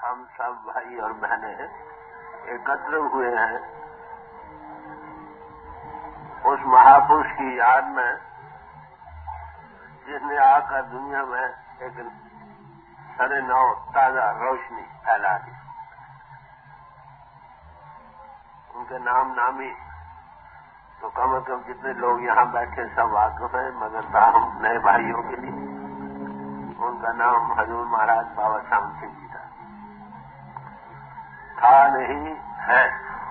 ہم سب بھائی اور بہنیں ایکتر ہوئے ہیں اس مہاپروش کی یاد میں جس نے آ کر دنیا میں ایک سر نو تازہ روشنی پھیلا دی. ان کے نام نامی تو کم از کم جتنے لوگ یہاں بیٹھے سب واقف ہیں، مگر تاہم نئے بھائیوں کے لیے ان کا نام حضور مہاراج بابا شام سنگھ جی تھا نہیں ہے.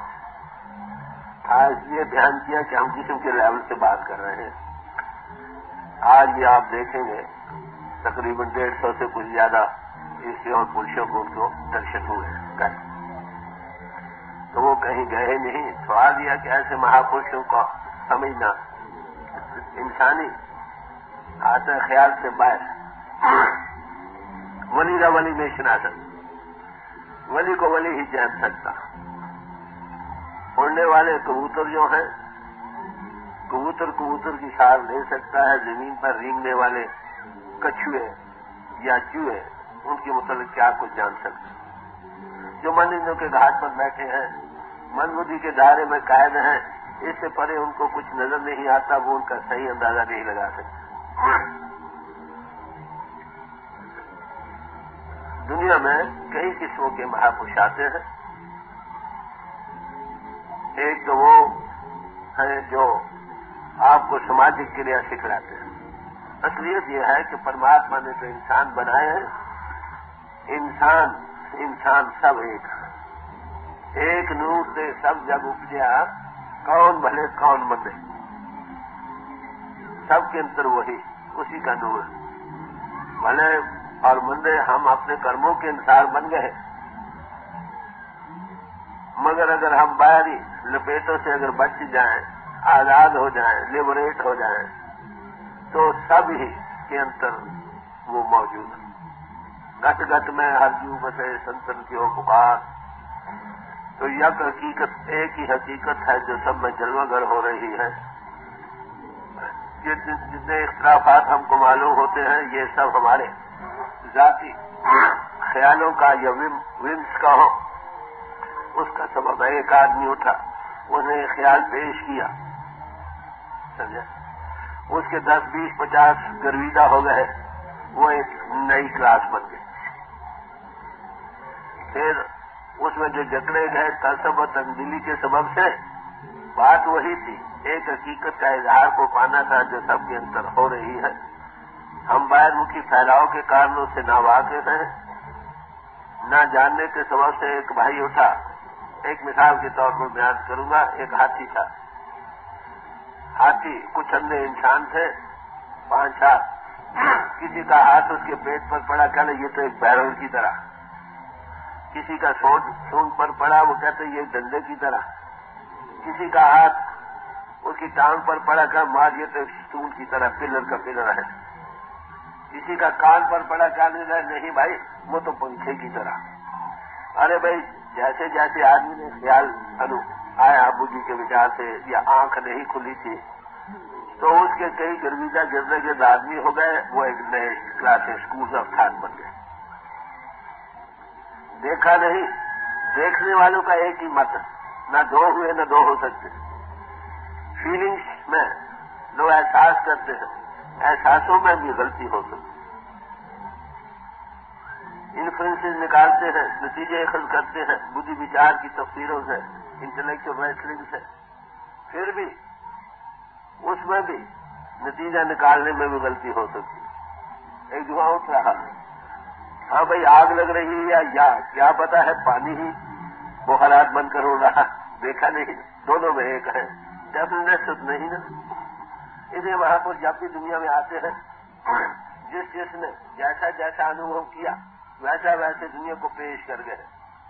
تھا اس لیے دھیان کیا کہ ہم قسم کے لیول سے بات کر رہے ہیں. آج یہ آپ دیکھیں گے تقریباً 150 سے کچھ زیادہ عیسیوں اور پروشوں کو ان کو درشن ہوئے کل. تو وہ کہیں گئے نہیں. سوال یہ کہ ایسے مہاپروشوں کو سمجھنا انسانی آتے خیال سے باہر. ولی کا ولی نہیں سنا سکتا، ولی کو ولی ہی جان سکتا. اڑنے والے کبوتر جو ہیں، کبوتر کی شار لے سکتا ہے. زمین پر رینگنے والے کچھوے یا چوہے ان کے متعلق کیا کچھ جان سکتا. جو مندروں کے گھاٹ پر بیٹھے ہیں، من بدھی کے دائرے میں قائد ہیں، اس سے پرے ان کو کچھ نظر نہیں آتا، وہ ان کا صحیح اندازہ نہیں لگا سکتا. دنیا میں کئی قسموں کے مہاپروش آتے ہیں. ایک تو وہ ہیں جو آپ کو سماجک کریا سکھلاتے ہیں. اصلیت یہ ہے کہ پرماتما نے تو انسان بنائے ہیں، انسان سب ایک ہے. ایک نور سے سب جگ اپجا، کون بھلے کون مندے. سب کے اندر وہی اسی کا نور ہے. بھلے اور مندے ہم اپنے کرموں کے انسار بن گئے، مگر اگر ہم باہری لپیٹوں سے اگر بچ جائیں، آزاد ہو جائیں، لبریٹ ہو جائیں، تو سب ہی کے اندر وہ موجود ہے. گٹ گٹ میں ہر جو بسے سنتن کی ہو پکار. تو یک حقیقت ایک ہی حقیقت ہے جو سب میں جلوہ گر ہو رہی ہے. جتنے اختلافات ہم کو معلوم ہوتے ہیں یہ سب ہمارے ذاتی خیالوں کا یا ومس کا ہو. اس کا سبب ایک آدمی اٹھا، اس نے خیال پیش کیا، سمجھا، اس کے 10 20 50 گرویدہ ہو گئے، وہ ایک نئی کلاس بن گئی. پھر اس میں جو جکڑے گئے تلسب و تبدیلی کے سبب سے بات وہی تھی. ایک حقیقت کا اظہار کو پانا تھا جو سب کے اندر ہو رہی ہے. ہم باہر مکھی پھیلاؤ کے کارنوں سے ناواقف ہیں. نہ جاننے کے سبب سے ایک بھائی اٹھا. ایک مثال کے طور پر بیان کروں گا. ایک ہاتھی تھا. ہاتھی کچھ اندھے انسان تھے 5 7. کسی کا ہاتھ اس کے پیٹ پر پڑا، کہنے یہ تو ایک بیرل کی طرح. کسی کا سونگ پر پڑا، وہ کہتے یہ ڈنڈے کی طرح. کسی کا ہاتھ اس کی ٹانگ پر پڑا، کہ مار یہ تو ایک ستون کی طرح، پلر کا پلر ہے. کسی کا کان پر پڑا، کہنے لگا نہیں بھائی وہ تو پنکھے کی طرح. ارے بھائی جیسے جیسے آدمی نے خیال آیا ابو جی کے وچار سے، یا آنکھ نہیں کھلی تھی، تو اس کے کئی گرویدہ گرد گرد آدمی ہو گئے. وہ ایک نئے کلاس اسکول آف تھاٹ بن گئے. دیکھا نہیں، دیکھنے والوں کا ایک ہی مت، نہ 2 ہوئے نہ 2 ہو سکتے. فیلنگس میں لوگ احساس کرتے ہیں، احساسوں میں بھی غلطی ہو سکتی. انفلوئنسز نکالتے ہیں، نتیجے اخذ کرتے ہیں بدھی وچار کی تفسیروں سے، انٹلیکچل ریسلنگ سے. پھر بھی اس میں بھی نتیجہ نکالنے میں بھی غلطی ہو سکتی. ایک دھواں اٹھ رہا، ہاں بھائی آگ لگ رہی ہے یا کیا پتا ہے پانی ہی بخارات بن کر اڑ رہا، دیکھا نہیں. دونوں میں ایک ہے، ڈیفینیٹ نہیں نا. اس لیے وہاں پر جب بھی دنیا میں آتے ہیں، جس نے جیسا جیسا انوبھو کیا ویسا ویسے دنیا کو پیش کر گئے.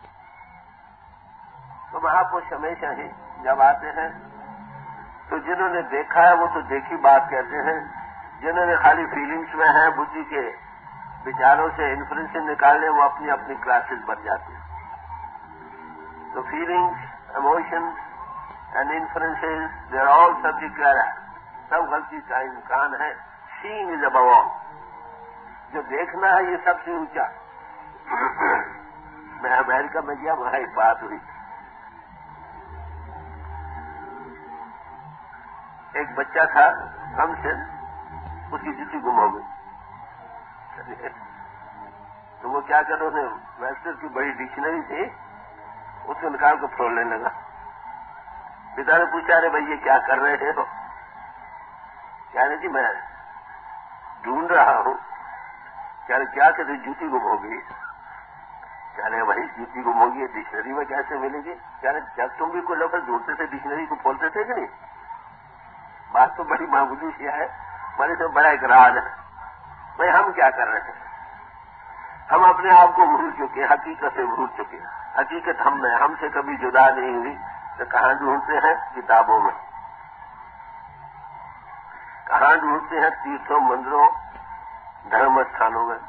تو وہاں پر ہمیشہ ہی جب آتے ہیں تو جنہوں نے دیکھا ہے وہ تو دیکھی بات کہتے ہیں. جنہوں نے خالی فیلنگس میں ہیں، بدھی کے وچاروں سے انفلوئنس نکالنے، وہ اپنی اپنی کلاسز بن جاتے ہیں. تو feelings, emotions and influences they are all subject error. سب غلطی کا امکان ہے. سینگ از ابو آل. جو دیکھنا ہے یہ سب سے اونچا. میں امریکہ میں گیا، وہاں ایک بات ہوئی، ایک بچہ تھا کم سے اس کی جوتی گم ہو گئی، تو وہ کیا کرو نے ویسٹر کی بڑی ڈکشنری تھی، اس کو نکال کو پھوڑنے لگا۔ پتا نے پوچھا، ارے بھائی یہ کیا کر رہے ہو؟ کہہ رہے جی میں ڈھونڈ رہا ہوں۔ کہہ رہے کیا کہتے جوتی گم ہو گئی؟ کہہ رہے بھائی جوتی گم ہوگی ڈکشنری میں کیسے ملے گی؟ کہہ رہے جب تم بھی کوئی لفظ ڈھونڈتے تھے ڈکشنری کو کھولتے تھے کہ نہیں؟ بات تو بڑی معمولی سی ہے، ہمارے سے بڑا اقرار ہے۔ بھائی ہم کیا کر رہے ہیں؟ ہم اپنے آپ کو بھول چکے، حقیقت سے بھول چکے۔ حقیقت ہم سے کبھی جدا نہیں ہوئی، تو کہاں ڈھونڈتے ہیں؟ کتابوں میں۔ کہاں ڈھونڈتے ہیں؟ تیرتھوں، مندروں، دھرم استھانوں میں۔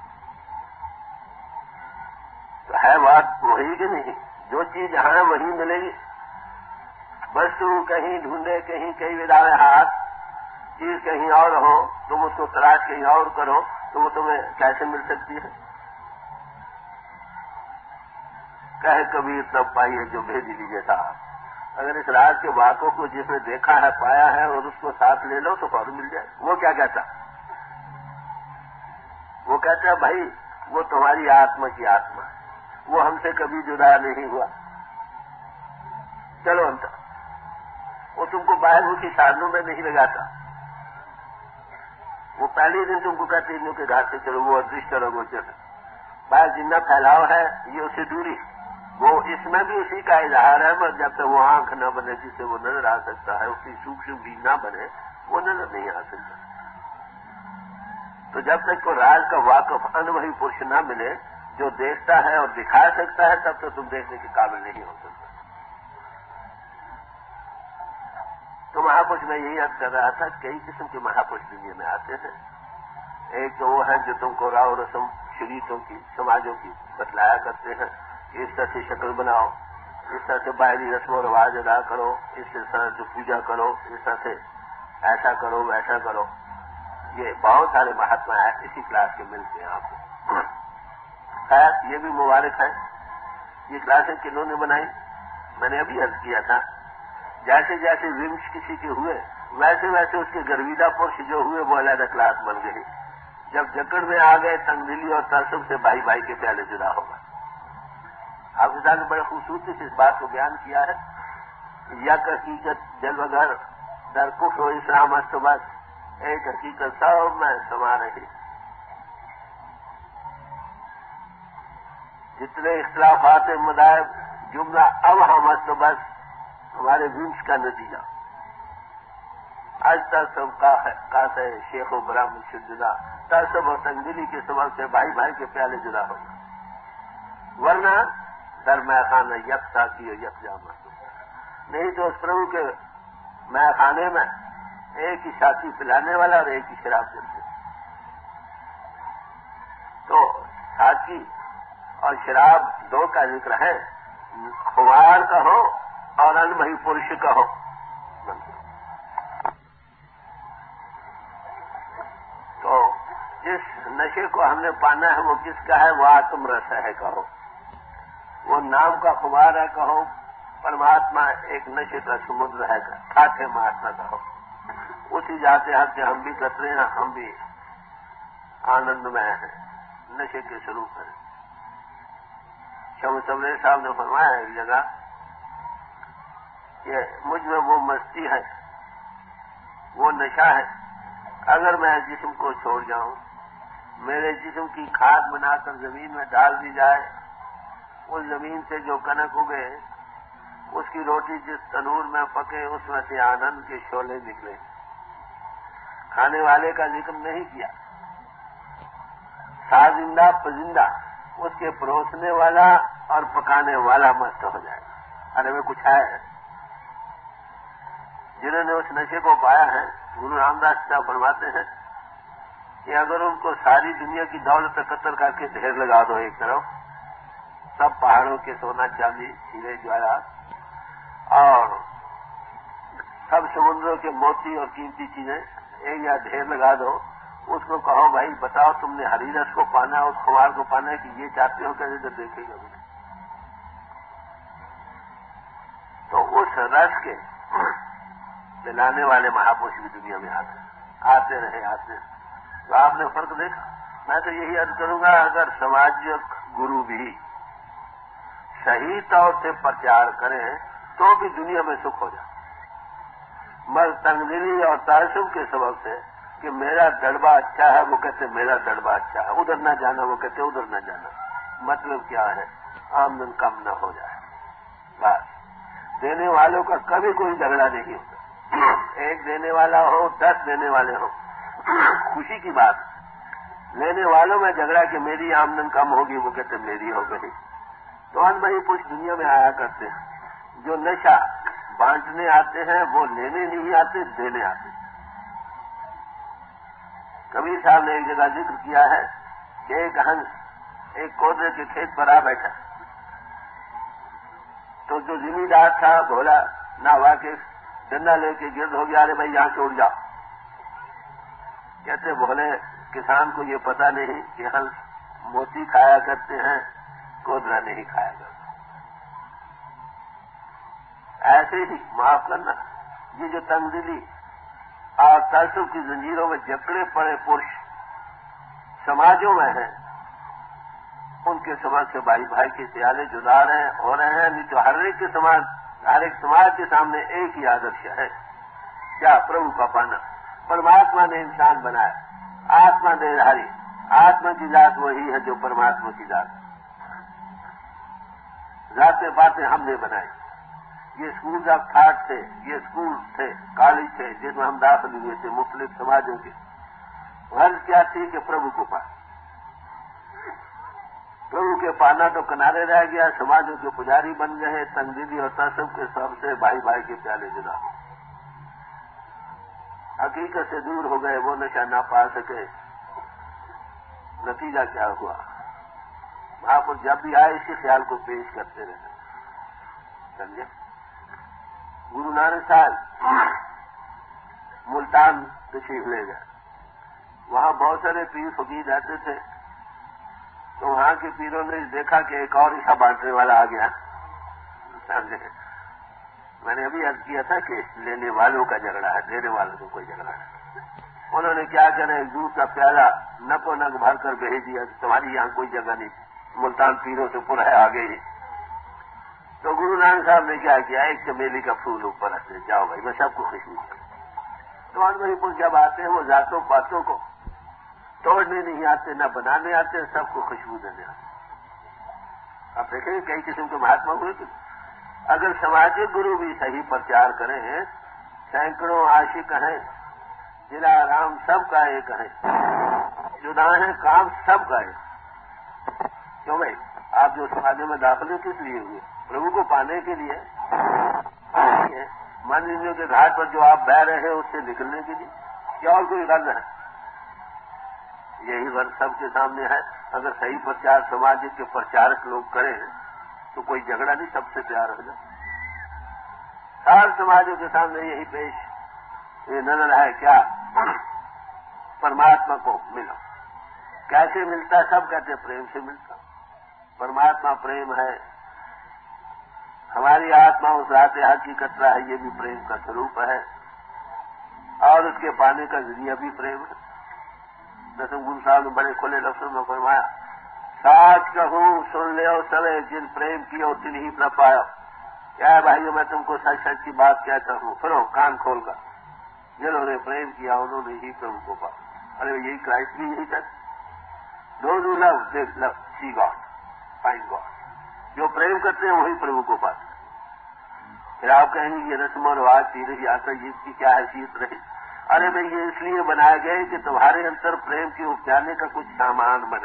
تو ہے بات وہی کہ نہیں؟ جو چیز جہاں ہے وہیں ملے گی۔ بس تم کہیں ڈھونڈے، کہیں کئی وداوے ہاتھ، چیز کہیں اور ہو، تم اس کو تلاش کہیں اور کرو، تو وہ تمہیں کیسے مل سکتی ہے؟ کہے کبھی تب پائیے جو بھیج لیجیے صاحب، اگر اس راز کے واقعوں کو جس نے دیکھا ہے، پایا ہے، اور اس کو ساتھ لے لو تو فوراً مل جائے۔ وہ کیا کہتا؟ وہ کہتا ہے بھائی وہ تمہاری آتما کی آتما ہے، وہ ہم سے کبھی جدا نہیں ہوا، چلو انتر۔ وہ تم کو باہر کی سادھنوں میں نہیں لگاتا، وہ پہلے دن تم کو کہتے ہیں کہ گھاٹ سے چلو، وہ ادرشٹ کرو، وہ چلو۔ باہر جتنا پھیلاؤ ہے یہ اسے دوری، وہ اس میں بھی اسی کا اظہار ہے، مگر جب تک وہ آنکھ نہ بنے جس سے وہ نظر آ سکتا ہے، اس کی سوکشم بھی نہ بنے، وہ نظر نہیں آ سکتا۔ تو جب تک کو راز کا واقف انوہی پرش نہ ملے جو دیکھتا ہے اور دکھا سکتا ہے، تب تک تم دیکھنے کے قابل نہیں ہو سکتا۔ تو مہاپرش میں یہی عرض کر رہا تھا، کئی قسم کے مہاپرش دنیا میں آتے ہیں۔ ایک تو وہ ہے جو تم کو راؤ رسم شریعتوں کی، سماجوں کی بتلایا کرتے ہیں، اس طرح سے شکل بناؤ، اس طرح سے باہری رسم و رواج ادا کرو، اس طرح سے پوجا کرو، اس طرح سے ایسا کرو ویسا کرو۔ یہ بہت سارے مہاتما ہیں، اسی کلاس کے ملتے ہیں آپ کو۔ خیر یہ بھی مبارک ہے۔ یہ کلاسیں کنہوں نے بنائی؟ میں نے ابھی عرض کیا تھا، جیسے جیسے ومش کسی کے ہوئے ویسے ویسے اس کے گرویدہ پرش جو ہوئے وہ علیحدہ کلاس بن گئی۔ جب جکڑ میں آ گئے تنگ دلی اور تعصب سے بھائی بھائی کے پیالے جدا ہوگا۔ آپ نے بڑے خوبصورتی سے اس بات کو بیان کیا ہے، یک حقیقت جلوہ گر در کفر و اسلام است بس، ایک حقیقت سب میں سما رہی۔ جتنے اختلافات مذاہب جملہ اب ہم است بس، ہمارے ومش کا نتیجہ آج تک سب کا سے شیخ و برہم شدہ تعصب اور تنگدلی کے سبب سے بھائی بھائی کے پیالے جدا ہوگا، ورنہ در میں خانہ یکتا کی یکجا مست نہیں تو اس پربھو کے میں خانے میں ایک ہی ساتھی پلانے والا اور ایک ہی شراب دیتے۔ تو ساتھی اور شراب دو کا ذکر ہے، خمار کا ہو اور انمہی پرش کا ہو۔ تو جس نشے کو ہم نے پانا ہے وہ کس کا ہے؟ وہ آتم رس ہے کہو، وہ نام کا خمار ہے کہو، پرماتما ایک نشے کا سمندر ہے کھاتے مہاتما کہو، اسی جاتے ہیں کہ ہم بھی قطرے ہیں، ہم بھی آنند میں ہیں، نشے کے سروپ ہیں۔ شمس سبرے صاحب نے فرمایا ایک جگہ کہ مجھ میں وہ مستی ہے، وہ نشہ ہے، اگر میں جسم کو چھوڑ جاؤں، میرے جسم کی کھاد بنا کر زمین میں ڈال دی جائے، اس زمین سے جو کنک اگے، اس کی روٹی جس تنور میں پکے، اس میں سے آنند کے شعلے نکلے۔ کھانے والے کا ذکر نہیں کیا، سازندہ پزندہ اس کے پروسنے والا اور پکانے والا مست ہو جائے گا۔ ارے میں کچھ ہے جنہوں نے اس نشے کو پایا ہے، گرو رام داس صاحب فرماتے ہیں کہ اگر ان کو ساری دنیا کی دولت اکتر کر کے ڈھیر لگا دو ایک طرف، سب پہاڑوں کے سونا چاندی ہیرے جواہرات اور سب سمندروں کے موتی اور قیمتی چیزیں ایک یا ڈھیر لگا دو، اس کو کہو بھائی بتاؤ تم نے ہری رس کو پانا ہے، اس خمار کو پانا ہے کہ یہ چاہتے ہو کیسے تو دیکھے گا مجھے. تو اس رس کے دلانے والے مہاپروش بھی دنیا میں آتے رہے. تو آپ نے فرق دیکھا. میں تو یہی عرض کروں گا اگر سماجک گرو بھی صحیح طور سے پرچار کریں تو بھی دنیا میں سکھ ہو جائے. مگر تنگدلی اور تعصب کے سبب سے کہ میرا دڑبا اچھا ہے وہ کہتے میرا دڑبا اچھا ہے، ادھر نہ جانا وہ کہتے ادھر نہ جانا. مطلب کیا ہے؟ آمدن کم نہ ہو جائے. بس دینے والوں کا کبھی کوئی جھگڑا نہیں ہوتا. ایک دینے والا ہو 10 دینے والے ہو، خوشی کی بات. لینے والوں میں جھگڑا کہ میری آمدن کم ہوگی وہ کہتے میری ہو گئی. تو ان بھائی کچھ دنیا میں آیا کرتے ہیں جو نشہ بانٹنے آتے ہیں وہ لینے نہیں آتے، دینے آتے. کبیر صاحب نے ایک جگہ ذکر کیا ہے کہ ایک ہنس ایک کودرے کے کھیت پر آ بیٹھا. تو جو زمیندار تھا بولا نہ واقف ڈنڈا لے کے گرد ہو گیا، ارے بھائی یہاں سے اڑ جاؤ. کہتے بولے کسان کو یہ پتا نہیں کہ ہنس موتی کھایا کرتے ہیں، کودرا نہیں کھایا کرتا. ایسے ہی معاف کرنا یہ جو تنگدلی اور تعصب کی زنجیروں میں جکڑے پڑے پرش سماجوں میں ہیں، ان کے سماج سے بھائی بھائی کے پیالے جدا ہو رہے ہیں. نہیں تو ہر ایک سماج کے سامنے ایک ہی آدرش ہے، کیا؟ پربھو کا پانا. پرماتما نے انسان بنایا، آتما دیہاری. آتما کی ذات وہی ہے جو پرماتما کی ذات. ذاتیں باتیں ہم نے بنائی. یہ اسکول آف تھاٹ تھے، یہ اسکول تھے، کالج تھے جن میں ہم داخل ہوئے تھے مختلف سماجوں کے. غرض کیا تھی کہ پربھو کو پانا. پربھو کے پانا تو کنارے رہ گیا، سماجوں کے پجاری بن گئے. تنگدلی اور تعصب کے سب سے بھائی بھائی کے پیالے جدا ہو، حقیقت سے دور ہو گئے. وہ نشہ نہ پا سکے. نتیجہ کیا ہوا؟ آپ جب بھی آئے اسی خیال کو پیش کرتے رہے. سمجھے؟ گرو نانک صاحب ملتان تشریف لے گئے. وہاں بہت سارے پیر فقیر رہتے تھے. تو وہاں کے پیروں نے دیکھا کہ ایک اور عیسا بانٹنے والا آ گیا. سمجھے؟ میں نے ابھی عرض کیا تھا کہ لینے والوں کا جھگڑا ہے، دینے والوں کو کوئی جھگڑا ہے. انہوں نے کیا کرے ایک دودھ کا پیالہ نکو نگ بھر کر بھیج دیا. تمہاری یہاں کوئی جگہ نہیں، ملتان پیروں سے پورا ہے آگے ہی. تو گرو نانک صاحب نے کیا کیا؟ ایک چمیلی کا پھول اوپر رکھتے، جاؤ بھائی میں سب کو خوشبو کروں. تو وہی پور جب آتے ہیں وہ ذاتوں پاتوں کو توڑنے نہیں آتے، نہ بنانے آتے، سب کو خوشبو دینے آتے. آپ دیکھیں گے کئی قسم کے مہاتما ہوئے کہ اگر سماجک گرو بھی صحیح پرچار کریں، سینکڑوں عاشق ہیں، ضلع رام سب کا ایک ہے، جدا ہیں کام سب کا ہے. کیوں بھائی آپ جو سماجوں میں داخلے کس لیے ہوئے؟ پربھو کو پانے کے لیے. مندروں کے گھاٹ پر جو آپ بہ رہے ہیں اس سے نکلنے کے لیے، کیا اور کوئی غرض ہے؟ یہی غرض سب کے سامنے ہے. اگر صحیح پرچار سماجک کے پرچارک لوگ کریں تو کوئی جھگڑا نہیں، سب سے پیار ہو جائے. ہر سماجوں کے سامنے یہی پیش یہ نظر ہے کیا؟ پرماتما کو ملو. کیسے ملتا؟ سب کہتے پریم سے ملتا. پرماتما پریم ہے. ہماری آتما اس ذات حق کی قطرہ ہے، یہ بھی پریم کا سوروپ ہے اور اس کے پانے کا ذریعہ بھی پریم ہے. دسم گرو صاحب نے بڑے کھلے لفظوں میں فرمایا، ساچ کہوں سن لے سوے جن پریم کیا تن ہی نہ پایا. کیا ہے بھائیو میں تم کو سچ سچ کی بات کہتا ہوں، سنو کان کھول کر. جنہوں نے پریم کیا انہوں نے ہی پربھو کو پایا. ارے یہی کرائسٹ بھی یہی تھا. Those who love they love see God find God. جو پریم کرتے ہیں وہی پربھو کو پاتے ہیں. پھر آپ کہیں گے یہ رسم و رواج تھی رہی آتا یہ کی کیا حیثیت رہی؟ ارے بھائی یہ اس لیے بنائے گئے کہ تمہارے اندر پریم کی اپجانے کا کچھ سامان بنے.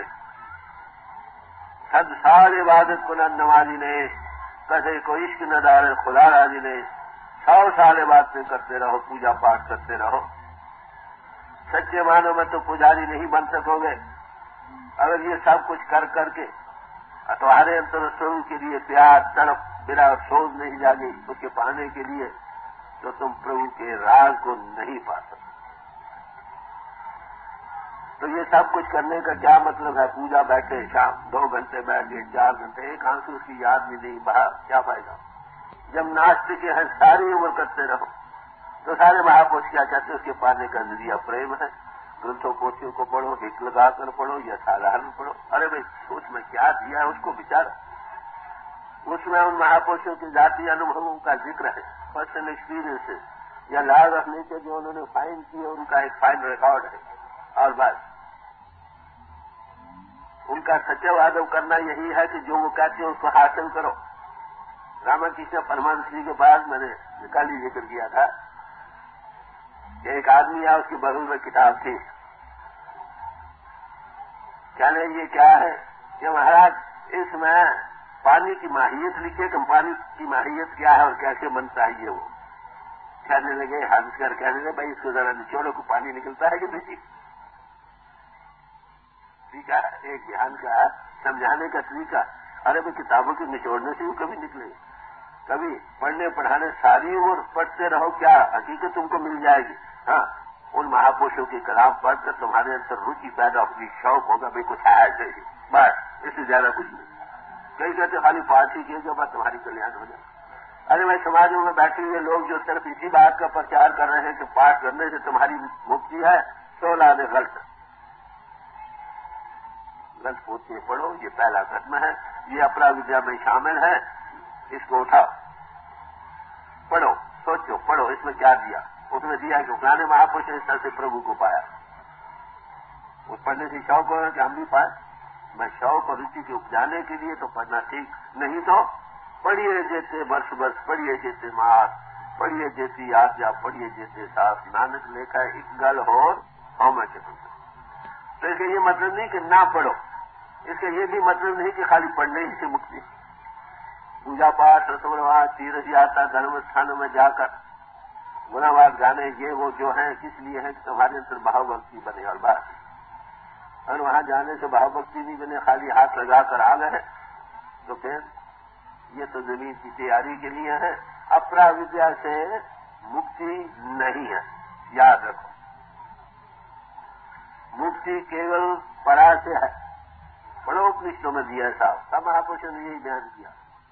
100 سال عبادت کو نہ نمازی نے کہے کو عشق نہ دار خدا راضی نے. 100 سال عبادتیں کرتے رہو، پوجا پاٹ کرتے رہو. سچے معنوں میں تو پجاری نہیں بن سکو گے. اگر یہ سب کچھ کر کر کے تمہارے اندر سرو کے لیے پیار تڑپ بلا سوز نہیں جاگی اس کے پانے کے لیے تو تم پربھو کے راز کو نہیں پا سکتے. تو یہ سب کچھ کرنے کا کیا مطلب ہے؟ پوجا بیٹھے شام 2 گھنٹے بیٹھ گئے 4 گھنٹے، ایک آنسو اس کی یاد بھی نہیں بہا، کیا فائدہ؟ جب ناشتے کے ہیں ساری عمر کرتے رہو تو سارے مہاپروش کیا کہتے ہیں اس کے پانے کا ذریعہ پریم ہے، گرنتھوں پوتھیوں کو پڑھو، ہٹ لگا کر پڑھو یا سادھارن پڑھو۔ ارے بھائی اس میں کیا دیا ہے اس کو بچارا، اس میں ان مہاپروشوں کے ذاتی انوبھووں کا ذکر ہے، پرسنل ایکسپیرینس یا لاز آف نیچر جو انہوں نے فائن کیے ان کا ایک فائن ریکارڈ ہے، اور بس ان کا سچا ادب کرنا یہی ہے کہ جو وہ کہتے ہیں اس کو حاصل کرو۔ راما کرشن پرمہنس جی کے بعد میں نے کل ہی ذکر کیا تھا کہ ایک آدمی آیا، اس کی بغل میں کتاب تھی، کہنے یہ کیا ہے کہ مہاراج اس میں پانی کی ماہیت لکھے کہ پانی کی ماہیت کیا ہے اور کیسے بنتا ہے یہ وہ کہنے لگے، ہنس کر کہنے لگے بھائی اس کو ذرا نچوڑو کو پانی نکلتا ہے کہ نہیں؟ ٹھیک ہے، ایک دھیان کا سمجھانے کا طریقہ۔ ارے بھائی کتابوں کے نچوڑنے سے بھی کبھی نکلے، کبھی پڑھنے پڑھانے ساری عمر پڑھتے رہو، کیا حقیقت تم کو مل جائے گی؟ ہاں، ان مہاپروشوں کی کلام پڑھ کر تمہارے اندر روچی پیدا ہوگی، شوق ہوگا بھائی کچھ ہے ایسے ہی، بس اس سے زیادہ کچھ نہیں۔ کئی کہتے خالی پاٹ ہی کیے جو بات تمہاری کلیان ہو جائے۔ ارے بھائی سماجوں میں بیٹھے ہوئے لوگ جو صرف اسی بات کا پرچار کر رہے ہیں کہ پاٹ کرنے سے تمہاری مکتی ہے، 16 غلط پوتھیاں پڑھو، یہ پہلا قدم ہے، یہ اپرا ودیا میں شامل ہے، اس کو اٹھاؤ پڑھو، سوچو پڑھو اس میں کیا دیا۔ اس نے دیا کہ فلانے مہاپروش نے اس طرح سے پربھو کو پایا، وہ پڑھنے سے شوق ہو کہ ہم بھی پائے۔ میں شوق اور روچی کے اپجانے کے لیے تو پڑھنا ٹھیک نہیں، تو پڑھیے جیتے برس برس، پڑھیے جیتے ماس، پڑھیے جیتی آجا، پڑھیے جیتے ساس، نانک لکھا ہے ایک گل ہو میں چلوں۔ تو اس کا یہ مطلب نہیں کہ نہ پڑھو، اس کا یہ بھی مطلب نہیں کہ خالی پڑھنے ہی سے مکتی۔ پوجا پاٹ رسمواج تیرتھ یاترا دھرم استھانوں میں جا کر گناواد گانے یہ وہ جو ہیں کس لیے ہیں کہ تمہارے اندر بھاو بھکتی بنے، اور بات اور وہاں جانے سے بھاو بھکتی نہیں بنے، خالی ہاتھ لگا کر آ گئے تو پھر یہ تو زمین کی تیاری کے لیے ہے، اپرا ودیا سے مکتی نہیں ہے، یاد رکھو۔ مکتی کیول پرا سے ہے، بڑوں اپنشدوں میں دیا صاحب، سب مہاپروشوں نے یہی بیان کیا۔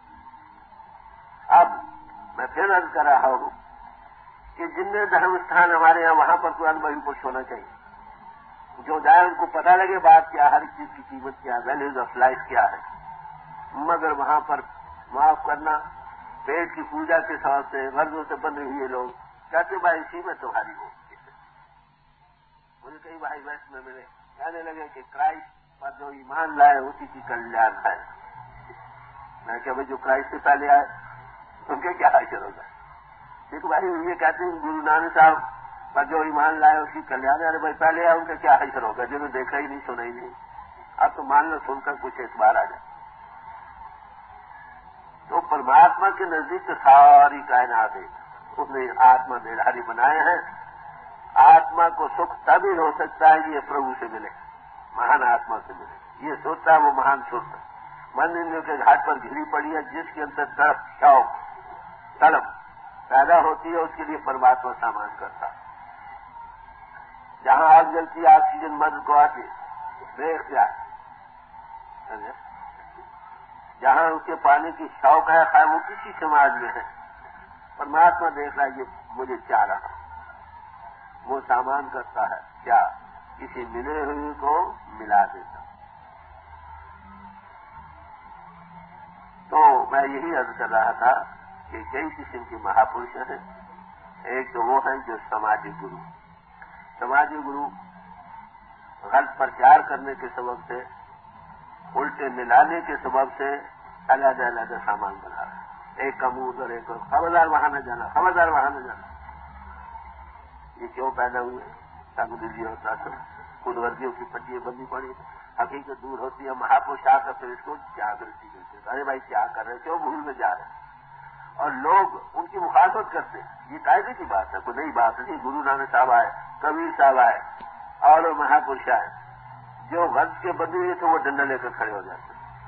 اب میں پھر عرض کر رہا ہوں کہ جن دھرم استھان ہمارے یہاں وہاں پر کوئی انوبھوی پروش ہونا چاہیے، جو جائے ان کو پتہ لگے بات کیا، ہر چیز کی قیمت کیا، ویلیوز آف لائف کیا ہے، مگر وہاں پر معاف کرنا پیٹ کی پوجا کے ساتھ سے غرضوں سے بندے ہوئے لوگ کہتے بھائی اسی میں تمہاری ہو۔ مجھے کئی بھائی ویسٹ میں ملے، کہنے لگے کہ کرائسٹ پر جو ایمان لائے اسی کی کلیان ہے۔ میں کہ بھائی جو کرائسٹ سے پہلے آئے ان کے کیا حشر ہوگا؟ ایک بھائی یہ کہتے ہیں گرو نانک صاحب پر جو ایمان لائے اس کی کلیان ہے، ارے بھائی پہلے آئے ان کا کیا حشر ہوگا جنہوں نے دیکھا ہی نہیں سنا ہی نہیں؟ اب تو مان لو سن کر کچھ اعتبار آ جائے۔ تو پرماتما کے نزدیک تو ساری کائنات ہے، اس نے آتما دیہاری بنائے ہیں۔ آتما کو سکھ تبھی ہو سکتا ہے یہ پربھو سے ملے، مہان آتما سے ملے، یہ سوچتا ہے وہ مہان سوچتا ہے۔ مندروں کے گھاٹ پر گھری پڑی ہے، جس کے اندر طرف شوق طلب پیدا ہوتی ہے اس کے لیے پرماتما سامان کرتا ہے۔ جہاں آگ جلتی ہے آکسیجن مرد کو آتی بے اختیار، جہاں اس کے پانی کی شوق ہے خیر وہ کسی سماج میں ہے، پرماتما دیکھ رہا ہے یہ مجھے چاہ رہا، وہ سامان کرتا ہے کیا؟ کسی ملے ہوئے کو ملا دیتا۔ تو میں یہی عرض کر رہا تھا کہ کئی قسم کے مہاپروش ہیں، ایک تو وہ ہیں جو سماجی گرو، سماجی گرو غلط پرچار کرنے کے سبب سے، الٹے ملانے کے سبب سے علیحدہ علیحدہ سامان بنا رہے ہیں، ایک کا منہ ادھر ایک خبردار وہاں نہ جانا، خبردار وہاں نہ جانا۔ یہ کیوں پیدا ہوئے؟ تاکہ اور طاقت خود ورزیوں کی پٹیاں بندی پڑی، حقیقت دور ہوتی ہے، مہاپروش آ کر پھر اس کو جاگرتی دیتے ہیں، ارے بھائی کیا کر رہے کیوں بھول میں جا رہے ہیں، اور لوگ ان کی مخالفت کرتے ہیں۔ یہ قاعدے کی بات ہے، کوئی نئی بات نہیں۔ گرو نانک صاحب آئے، کبیر صاحب آئے اور مہاپروش آئے، جو غرض کے بندے ہوئے تھے وہ ڈنڈا لے کر کھڑے ہو جاتے۔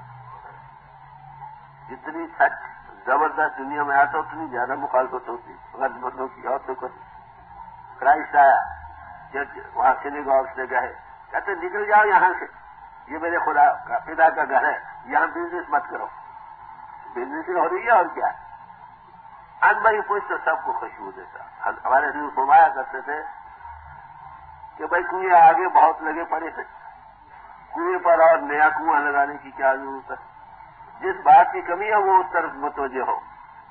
جتنی سچ زبردست دنیا میں آتا اتنی زیادہ مخالفت ہوتی غرض بندوں کی، اور تو کچھ کرائسٹ آیا، جب وہاں سینیگاگس میں گئے، کہتے نکل جاؤ یہاں سے، یہ میرے خدا کا پتا کا گھر ہے، یہاں بزنس مت کرو. بزنس ہو رہی ہے اور کیا ہے. بھائی کچھ تو سب کو خوشبو دیتا. ہمارے حضور فرمایا کرتے تھے کہ بھائی کنویں آگے بہت لگے پڑے تھے، کنویں پر اور نیا کنواں لگانے کی کیا ضرورت ہے. جس بات کی کمی ہے وہ اس طرف متوجہ ہو.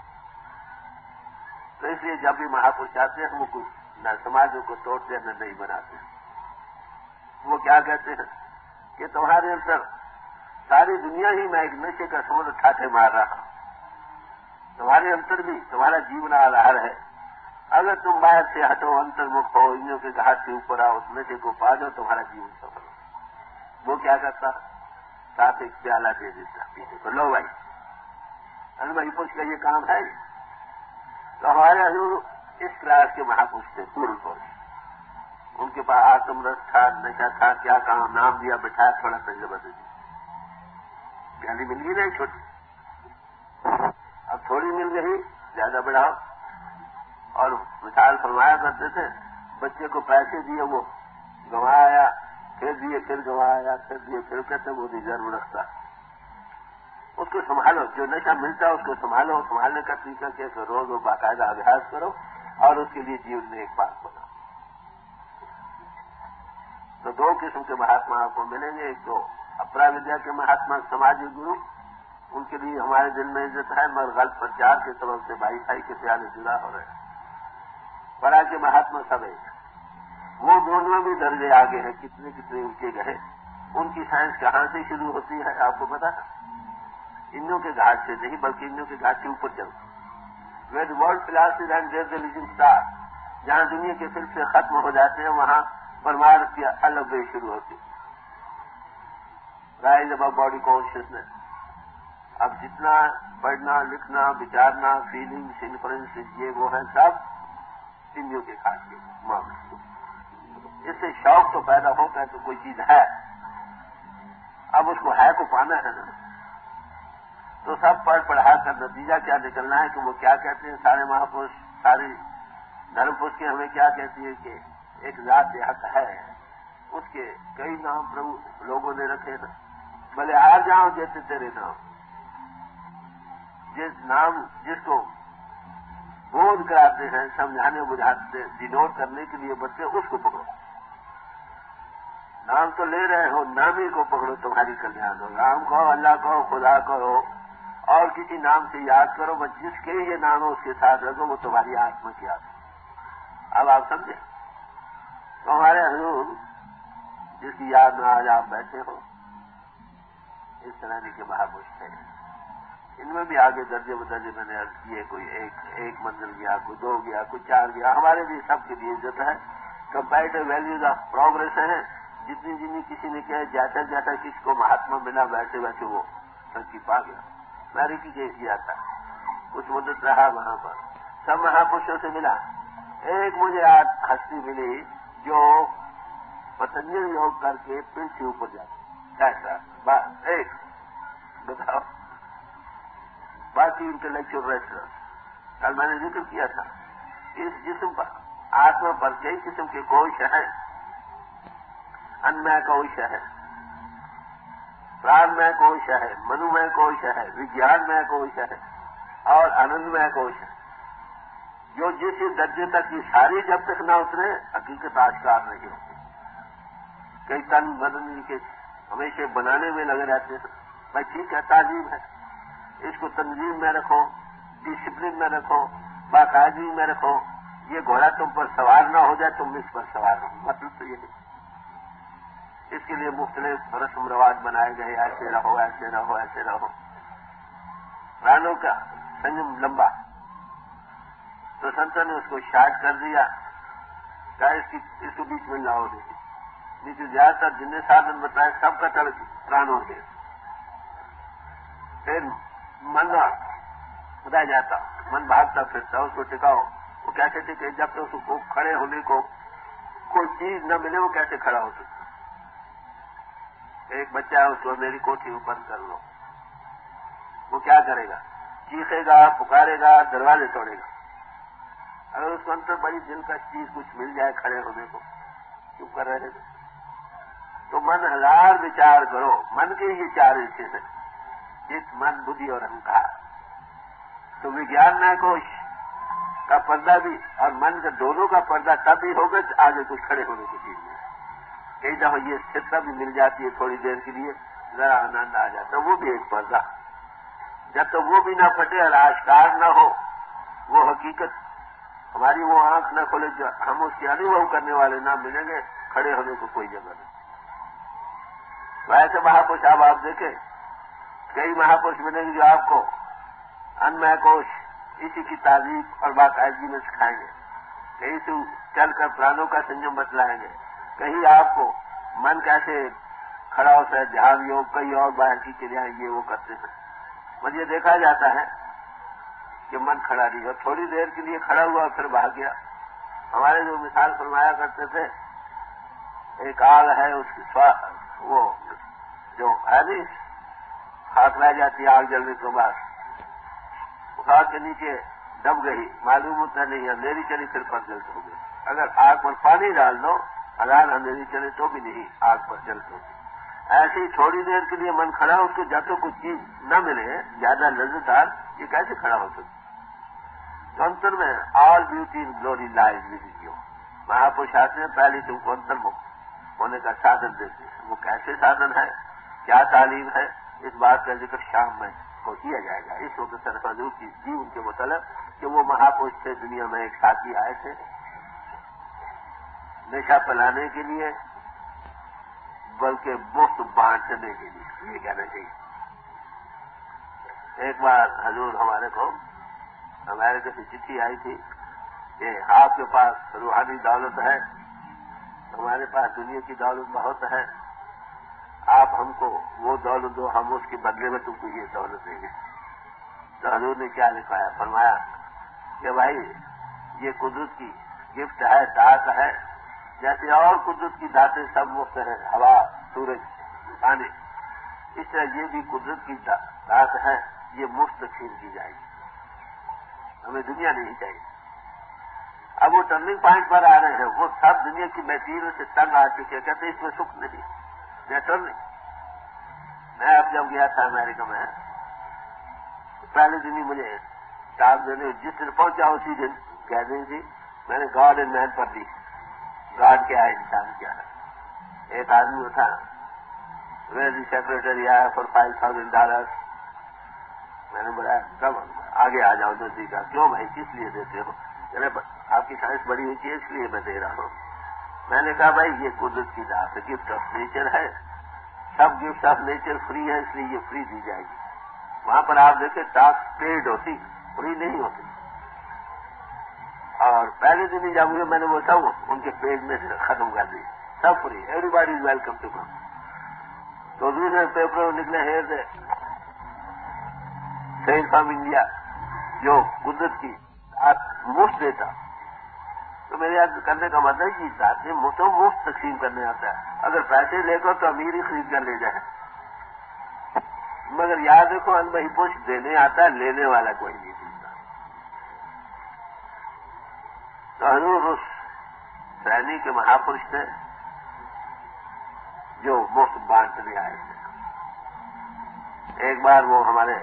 تو اس لیے جب بھی مہاپرش آتے ہیں وہ کچھ نہ سماجوں کو توڑتے نہ نہیں بناتے. وہ کیا کہتے ہیں کہ تمہارے اندر ساری دنیا ہی میں ایک نشے کا سمندر ٹھاٹھے مار رہا ہوں. تمہارے اندر بھی تمہارا جیون آدھار ہے. اگر تم باہر سے ہٹو، انترمکھ ہو، انوں کے گھاٹ کے اوپر آؤ، اس نشے کو پا جاؤ، تمہارا جیون سفل ہو. وہ کیا کرتا؟ ساتھ ایک پیالہ دے دیتا پینے کو، لو بھائی. مہاپرش کا یہ کام ہے. تو ہمارے حضور اس کلاس کے مہاپرش تھے، پورن پورش. ان کے پاس آتم رس تھا، نشا تھا، کیا کام نام دیا، بٹھایا، تھوڑا تجربہ دے دیا. پیالی مل گئی نہیں چھوٹی، اب تھوڑی مل گئی، زیادہ بڑھاؤ. اور مثال فرمایا کرتے تھے، بچے کو پیسے دیے وہ گنوایا، پھر دیے پھر گنوایا، پھر دیے پھر کہتے وہ ریزرو رکھتا. اس کو سنبھالو، جو نشہ ملتا ہے اس کو سنبھالو. سنبھالنے کا طریقہ کہ روز وہ باقاعدہ ابھیاس کرو اور اس کے لیے جیون میں ایک بات بناؤ. تو دو قسم کے مہاتما آپ کو ملیں گے. ایک تو اپرا ودیا کے مہاتما، سماجی گرو، ان کے لیے ہمارے دل میں عزت ہے، مگر غلط پرچار کے سبب سے بھائی بھائی کے پیارے جدا ہو رہے ہیں. پرا کے مہاتما سب ایک، وہ دونوں بھی درجے آگے ہیں، کتنے کتنے اونچے گئے. ان کی سائنس کہاں سے شروع ہوتی ہے آپ کو پتا ہے؟ انوں کے گھاٹ سے نہیں، بلکہ انوں کے گھاٹ کے اوپر چلتی. Where the world philosophy and there the leading star, جہاں دنیا کے سلسلے ختم ہو جاتے ہیں وہاں پرمارتھ کی الگ وے شروع ہوتی. Rise above body consciousness. اب جتنا پڑھنا، لکھنا، بچارنا، فیلنگس، انفلوئنس، یہ وہ ہیں سب انوں کے گھاٹ کے معاملے. اس سے شوق تو پیدا ہوتا ہے کہ کوئی چیز ہے، اب اس کو ہے کو پانا ہے نا. تو سب پڑھ پڑھا کر نتیجہ کیا نکلنا ہے کہ وہ کیا کہتے ہیں سارے مہاپرش، ساری دھرم پوش کی ہمیں کیا کہتی ہے کہ ایک ذات حق ہے، اس کے کئی نام پربھو لوگوں نے رکھے نا. بھلے آ جاؤ جیسے تیرے نام، جس نام جس کو بودھ کراتے ہیں، سمجھانے بجھاتے ڈینوٹ کرنے کے لیے بچے، اس کو پکڑو. نام تو لے رہے ہو، نام ہی کو پکڑو، تمہاری کلیان ہو. رام کہو، اللہ کہو، خدا کہو، اور کسی نام سے یاد کرو، بس جس کے یہ نام ہو اس کے ساتھ رکھو، وہ تمہاری آتما کی یاد. اب آپ سمجھیں تو ہمارے حضور جس کی یاد میں آج آپ بیٹھے ہو، اس طرح کے مہاپرش تھے. ان میں بھی آگے درجے بدرجے میں نے عرض کیے، کوئی ایک منزل گیا، کوئی دو گیا، کوئی چار گیا. ہمارے لیے سب کے لیے عزت ہے. کمپیریٹو ویلیوز آف پروگرس ہیں. جتنی کسی نے کہا جیسا جیسا کسی کو مہاتما ملا ویسے ویسے وہ ترقی پا گیا. میرے کی کیا تھا، کچھ مدت رہا وہاں پر، سب مہاپرشوں سے ملا. ایک مجھے آج ہستی ملی جو پتنجل یوگ کر کے پل سے اوپر جاتی. ایسا بس ایک بتاؤ. باقی انٹلیکچوئل ریسلر. کل میں نے ذکر کیا تھا اس جسم پر، آتما پر کئی قسم کے کوش ہیں. انمय کوش ہے، پرانمय کوش ہے، منومय کوش ہے، وجانمय کوش ہے اور آنندمय کوش ہے. جو جس درجے تک یہ ساری جب تک نہ اترے حقیقت آشکار نہیں ہوتی. کئی تن بدن کے ہمیشہ بنانے میں لگے رہتے ہیں. بھائی ٹھیک ہے، تعلیم ہے، اس کو تنظیم میں رکھو، ڈسپلن میں رکھو، باقاعدگی میں رکھو. یہ گھوڑا تم پر سوار نہ ہو جائے، تم اس پر سوار ہو. مطلب تو یہ ہے. اس کے لیے مختلف رسم رواج بنائے گئے، ایسے رہو، ایسے رہو، ایسے رہو. پرانوں کا سنجم لمبا، تو سنتوں نے اس کو شارٹ کر دیا. کیا اس کو بیچ میں لاؤ نہیں. نیچے زیادہ تر جن سادھن بتائے سب کا تر پرانوں کے. پھر من رہ جاتا، من بھاگتا پھرتا، اس کو ٹکاؤ. وہ کہتے تھے کہ جب تک اس کو کھڑے ہونے کو کوئی چیز نہ ملے وہ کیسے کھڑا ہو سکتا. ایک بچہ ہے، اس کو میری کوٹھی اوپر کر لو. وہ کیا کرے گا؟ چیخے گا، پکارے گا، دروازے توڑے گا. اگر اس کو اندر بڑی دلکش چیز کچھ مل جائے کھڑے ہونے کو، چپ کر رہے گا. تو من ہزار विचार کرو, मन के ये चार हिस्से हैं, चित्त, मन, बुद्धि और अहंकार. तो विज्ञान कोश का पर्दा भी और मन का दोनों का पर्दा तब ही होगा कि आगे कुछ खड़े होने की चीज में. कई दफा ये स्थिरता भी मिल जाती है थोड़ी देर के लिए, जरा आनंद आ जाता है, वो भी एक पर्दा. जब तक वो भी ना फटे और आविष्कार न हो, वो हकीकत हमारी वो आंख न खोले जो हम उसके अनुभव करने वाले ना मिलेंगे, खड़े होने को कोई जगह नहीं. वैसे महापुरुष आप देखें, कई महापुरुष मिलेंगे जो आपको अन्नमय कोश इसी की तारीफ और बाकायदगी में सिखाएंगे. कहीं से चलकर प्राणों का संयम बतलाएंगे, कहीं आपको मन कैसे खड़ा होता है, ध्यान योग, कई और बाहर की क्रियाएं ये वो करते हैं. और ये देखा जाता है कि मन खड़ा नहीं हो, थोड़ी देर के लिए खड़ा हुआ फिर भाग गया. हमारे जो मिसाल फरमाया करते थे, एक आग है उसकी वो जो है नहीं खाक रह जाती है आग जलने के बाद, खाक के नीचे दब गई, मालूम होता नहीं, अंधेरी चली फिर पर जल हो गई. अगर आग पर पानी डाल दो, अगर अंधेरी चले तो भी नहीं आग पर जल होगी. ऐसे ही थोड़ी देर के लिए मन खड़ा हो, उसको जब तो कुछ चीज न मिले ज्यादा लज्जतदार, ये कैसे खड़ा हो सकता. तो अंतर में all beauty in glory lies with you. महापुरुष आते हैं पहले तुमको अंतर्मुख होने का साधन देते हैं. वो कैसे साधन है, क्या तालीम है, इस बात का जिक्र शाम में को किया जाएगा. इस वक्त सरफ हजूर की जीवन के मतलब कि वो महापुरुष थे, दुनिया में एक साथी आए थे नशा पिलाने के लिए, बल्कि मुफ्त बांटने के लिए, ये कहना चाहिए. एक बार हजूर हमारे को अमेरिका से चिट्ठी आई थी कि आपके पास रूहानी दौलत है, हमारे पास दुनिया की दौलत बहुत है, आप हमको वो दौलत दो, हम उसके बदले में तुमको ये दौलत देंगे. तो हजूर ने क्या लिखाया, फरमाया कि भाई ये कुदरत की गिफ्ट है, दात है, जैसे और कुदरत की दातें सब मुफ्त है, हवा, सूरज, पानी, इस तरह ये भी कुदरत की दात है, ये मुफ्त तकसीम की जाएगी, हमें दुनिया नहीं चाहिए. अब वो टर्निंग पॉइंट पर आ रहे हैं, वो सब दुनिया की मटीरियल से तंग आ चुके हैं, कहते इसमें सुख नहीं, नहीं. मैं अब जब गया था अमेरिका में, तो पहले दिन ही मुझे टाल देने, जिस दिन पहुंचा उसी दिन गैदरिंग थी, मैंने गॉड एंड मैन पर दी. गॉड क्या है, इंसान क्या है. एक आदमी था, वेरी सेक्रेटरी आया फॉर $5,000. मैंने बोला कब आगे आ जाओ जल्दी का. क्यों भाई, किस लिए देते हो. अरे आपकी साइंस बड़ी हुई है इसलिए मैं दे रहा हूं. मैंने कहा भाई ये कुदरत की दात है, गिफ्ट ऑफ नेचर है, सब गिफ्ट ऑफ नेचर फ्री है, इसलिए ये फ्री दी जाएगी. वहां पर आप देखें टैक्स पेड होती, फ्री नहीं होती. और पहले दिन ही जब हुए मैंने वो सब उनके पेज में से खत्म कर दी, सब free, everybody is welcome to come. तो दूसरे पेपर में निकले here they sail from India, जो कुदरत की मुफ्त देता. तो मेरे याद करने का मतलब ये बात है, मुफ्त तकसीम करने आता है. अगर पैसे लेकर तो अमीर ही खरीद कर ले जाए, मगर याद रखो अनबही पुष्प देने आता है, लेने वाला कोई नहीं देता. तो हजूर उस श्रेणी के महापुरुष थे जो मुफ्त बांटने आए थे. एक बार वो हमारे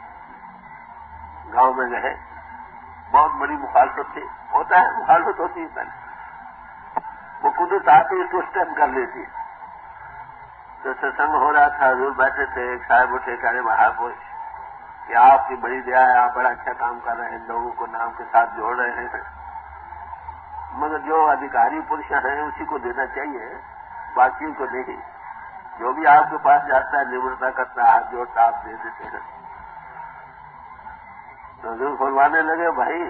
गांव में गए, बहुत बड़ी मुखालफत थी, होता है मुखालफत होती है पहले, वो कुदरत आती इसको स्टेप कर लेती है. तो सत्संग हो रहा था, हजूर बैठे थे, एक साहब उठे, कहे महापुरुष कि आपकी बड़ी दया है, आप बड़ा अच्छा काम कर रहे हैं, लोगों को नाम के साथ जोड़ रहे हैं, मगर जो अधिकारी पुरुष हैं उसी को देना चाहिए, बाकियों को नहीं. जो भी आपके पास जाता है निम्रता करता है, हाथ जोड़ता, आप दे देते हैं. तो हजूर फरमाने लगे भाई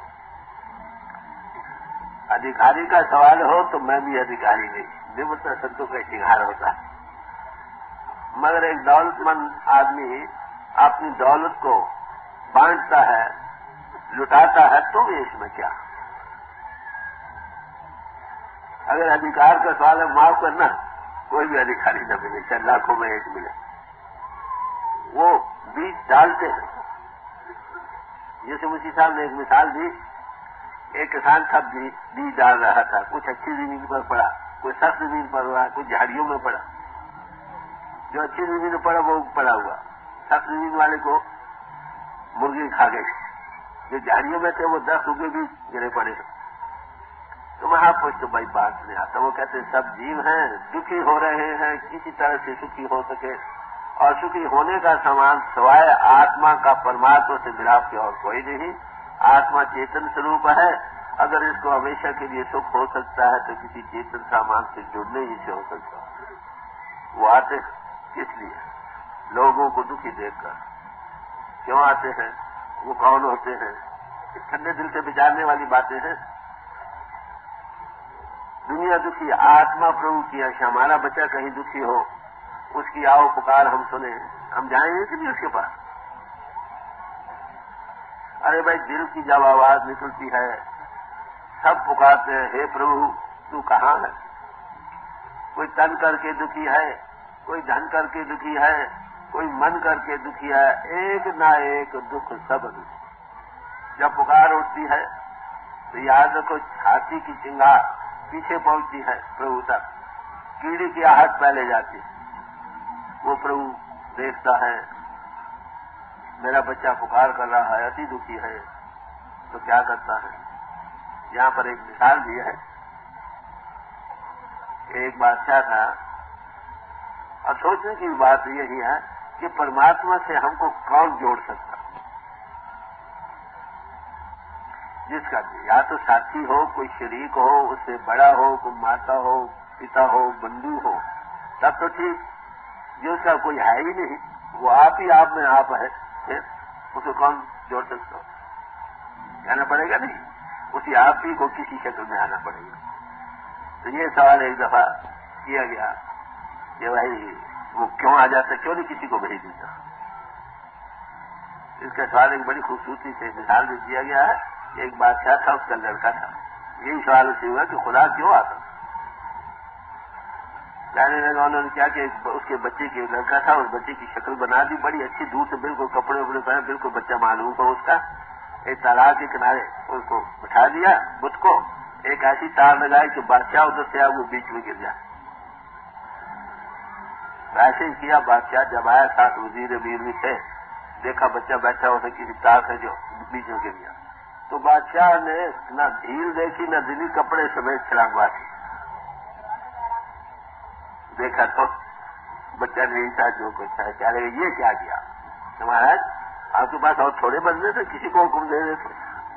अधिकारी का सवाल हो तो मैं भी अधिकारी नहीं, निम्रता संतों का शिकार होता है. मगर एक दौलतमंद आदमी अपनी दौलत को बांटता है, लुटाता है, तो भी इसमें क्या. अगर अधिकार का सवाल है, माफ करना, कोई भी अधिकारी न मिले, चाहे लाखों में एक मिले, वो बीज डालते हैं. जैसे मुझे साहब ने एक मिसाल दी, एक किसान था बीज डाल रहा था, कुछ अच्छी जमीन पर पड़ा, کوئی سخت زمین پر ہوا، کوئی جھاڑیوں میں پڑا. جو اچھی زمین میں پڑا وہ پڑا ہوا، سخت زمین والے کو مرغی کھا گئی. جو جھاڑیوں میں تھے وہ 10 روپے بھی گرے پڑے. تو وہاں کچھ تو بھائی بات نہیں آتا. وہ کہتے ہیں سب جیو ہیں، دکھی ہو رہے ہیں، کسی طرح سے سکھی ہو سکے. اور سکھی ہونے کا سامان سوائے آتما کا پرماتما سے ملاپ کے اور کوئی نہیں. آتما چیتن سوروپ ہے. اگر اس کو ہمیشہ کے لیے سکھ ہو سکتا ہے تو کسی چیتن سامان سے جڑنے ہی سے ہو سکتا ہے. وہ آتے کس لیے؟ لوگوں کو دکھی دیکھ کر. کیوں آتے ہیں؟ وہ کون ہوتے ہیں؟ اس ٹھنڈے دل سے بچارنے والی باتیں ہیں. دنیا دکھی، آتما پربھو کی ہے کہ ہمارا بچہ کہیں دکھی ہو، اس کی آؤ پکار ہم سنیں. ہم جائیں گے کہ نہیں اس کے پاس؟ ارے بھائی دل کی جب آواز نکلتی ہے سب پکارتے ہیں ہے پربھو تو کہاں ہے. کوئی تن کر کے دکھی ہے، کوئی دھن کر کے دکھی ہے، کوئی من کر کے دکھی ہے. ایک نہ ایک دکھ سب دکھ. جب پکار اٹھتی ہے تو یاد رکھو چھاتی کی چنگار پیچھے پہنچتی ہے پربھو تک. کیڑی کی آہٹ پہلے جاتی ہے. وہ پربھو دیکھتا ہے میرا بچہ پکار کر رہا ہے، اتی دکھی ہے، تو کیا کرتا ہے؟ یہاں پر ایک مثال دی ہے. ایک بادشاہ تھا. اور سوچنے کی بات یہی ہے کہ پرماتما سے ہم کو کون جوڑ سکتا؟ جس کا یا تو ساتھی ہو، کوئی شریک ہو، اس سے بڑا ہو، کوئی ماتا ہو، پتا ہو، بندو ہو، تب تو ٹھیک. جو اس کا کوئی ہے ہی نہیں، وہ آپ ہی آپ میں آپ ہے، پھر اس کو کون جوڑ سکتا؟ کہنا پڑے گا نہیں، اسی آپ ہی کو کسی شکل میں آنا پڑے گا. تو یہ سوال ایک دفعہ کیا گیا کہ بھائی وہ کیوں آ جاتا، کیوں نہیں کسی کو بھیج دیتا؟ اس کا سوال ایک بڑی خوبصورتی سے مثال بھی دیا گیا ہے. ایک بادشاہ تھا، اس کا لڑکا تھا. یہی سوال اسے ہوا کہ خدا کیوں آتا؟ کہنے لگا انہوں نے کیا کہ اس کے بچے کے لڑکا تھا، اس بچے کی شکل بنا دی بڑی اچھی، دور سے بالکل کپڑے وپڑے پہنے، بالکل بچہ معلوم ہو اس کا. ایک تالاب کے کنارے اس کو بٹھا دیا بت کو. ایک ایسی تار لگائی کہ بادشاہ ادھر سے وہ بیچ میں گر جائے. ویسے ہی کیا. بادشاہ جب آیا ساتھ وزیر امیر بھی تھے، دیکھا بچہ بیٹھا اسے کسی تار سے جو بیچ میں گر گیا. تو بادشاہ نے نہ ڈھیل دیکھی نہ دلی، کپڑے سمیت چھلانگ ماری. دیکھا تو بچہ نہیں تھا جو کچھ ہے. کہہ رہے یہ کیا کیا؟ مہاراج آپ کے پاس اور تھوڑے بندے تھے، کسی کو حکم دے دیتے.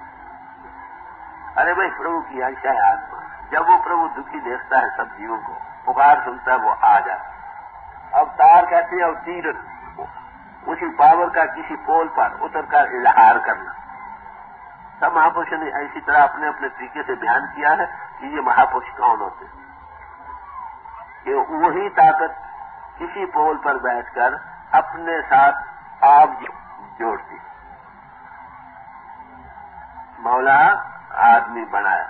ارے بھائی پربھو کی انشا ہے آتما. جب وہ پربھو دکھی دیکھتا ہے سب جیووں کو، پکار سنتا ہے، وہ آ جاتا. اب تار کہتے ہیں اور تیر اسی پاور کا کسی پول پر اتر کر اظہار کرنا. سب مہاپرشوں نے اسی طرح اپنے اپنے طریقے سے بیان کیا ہے کہ یہ مہاپرش کون ہوتے ہیں. کہ وہی طاقت کسی پول پر بیٹھ کر اپنے ساتھ آپ جوڑتی. مولا آدمی بنایا،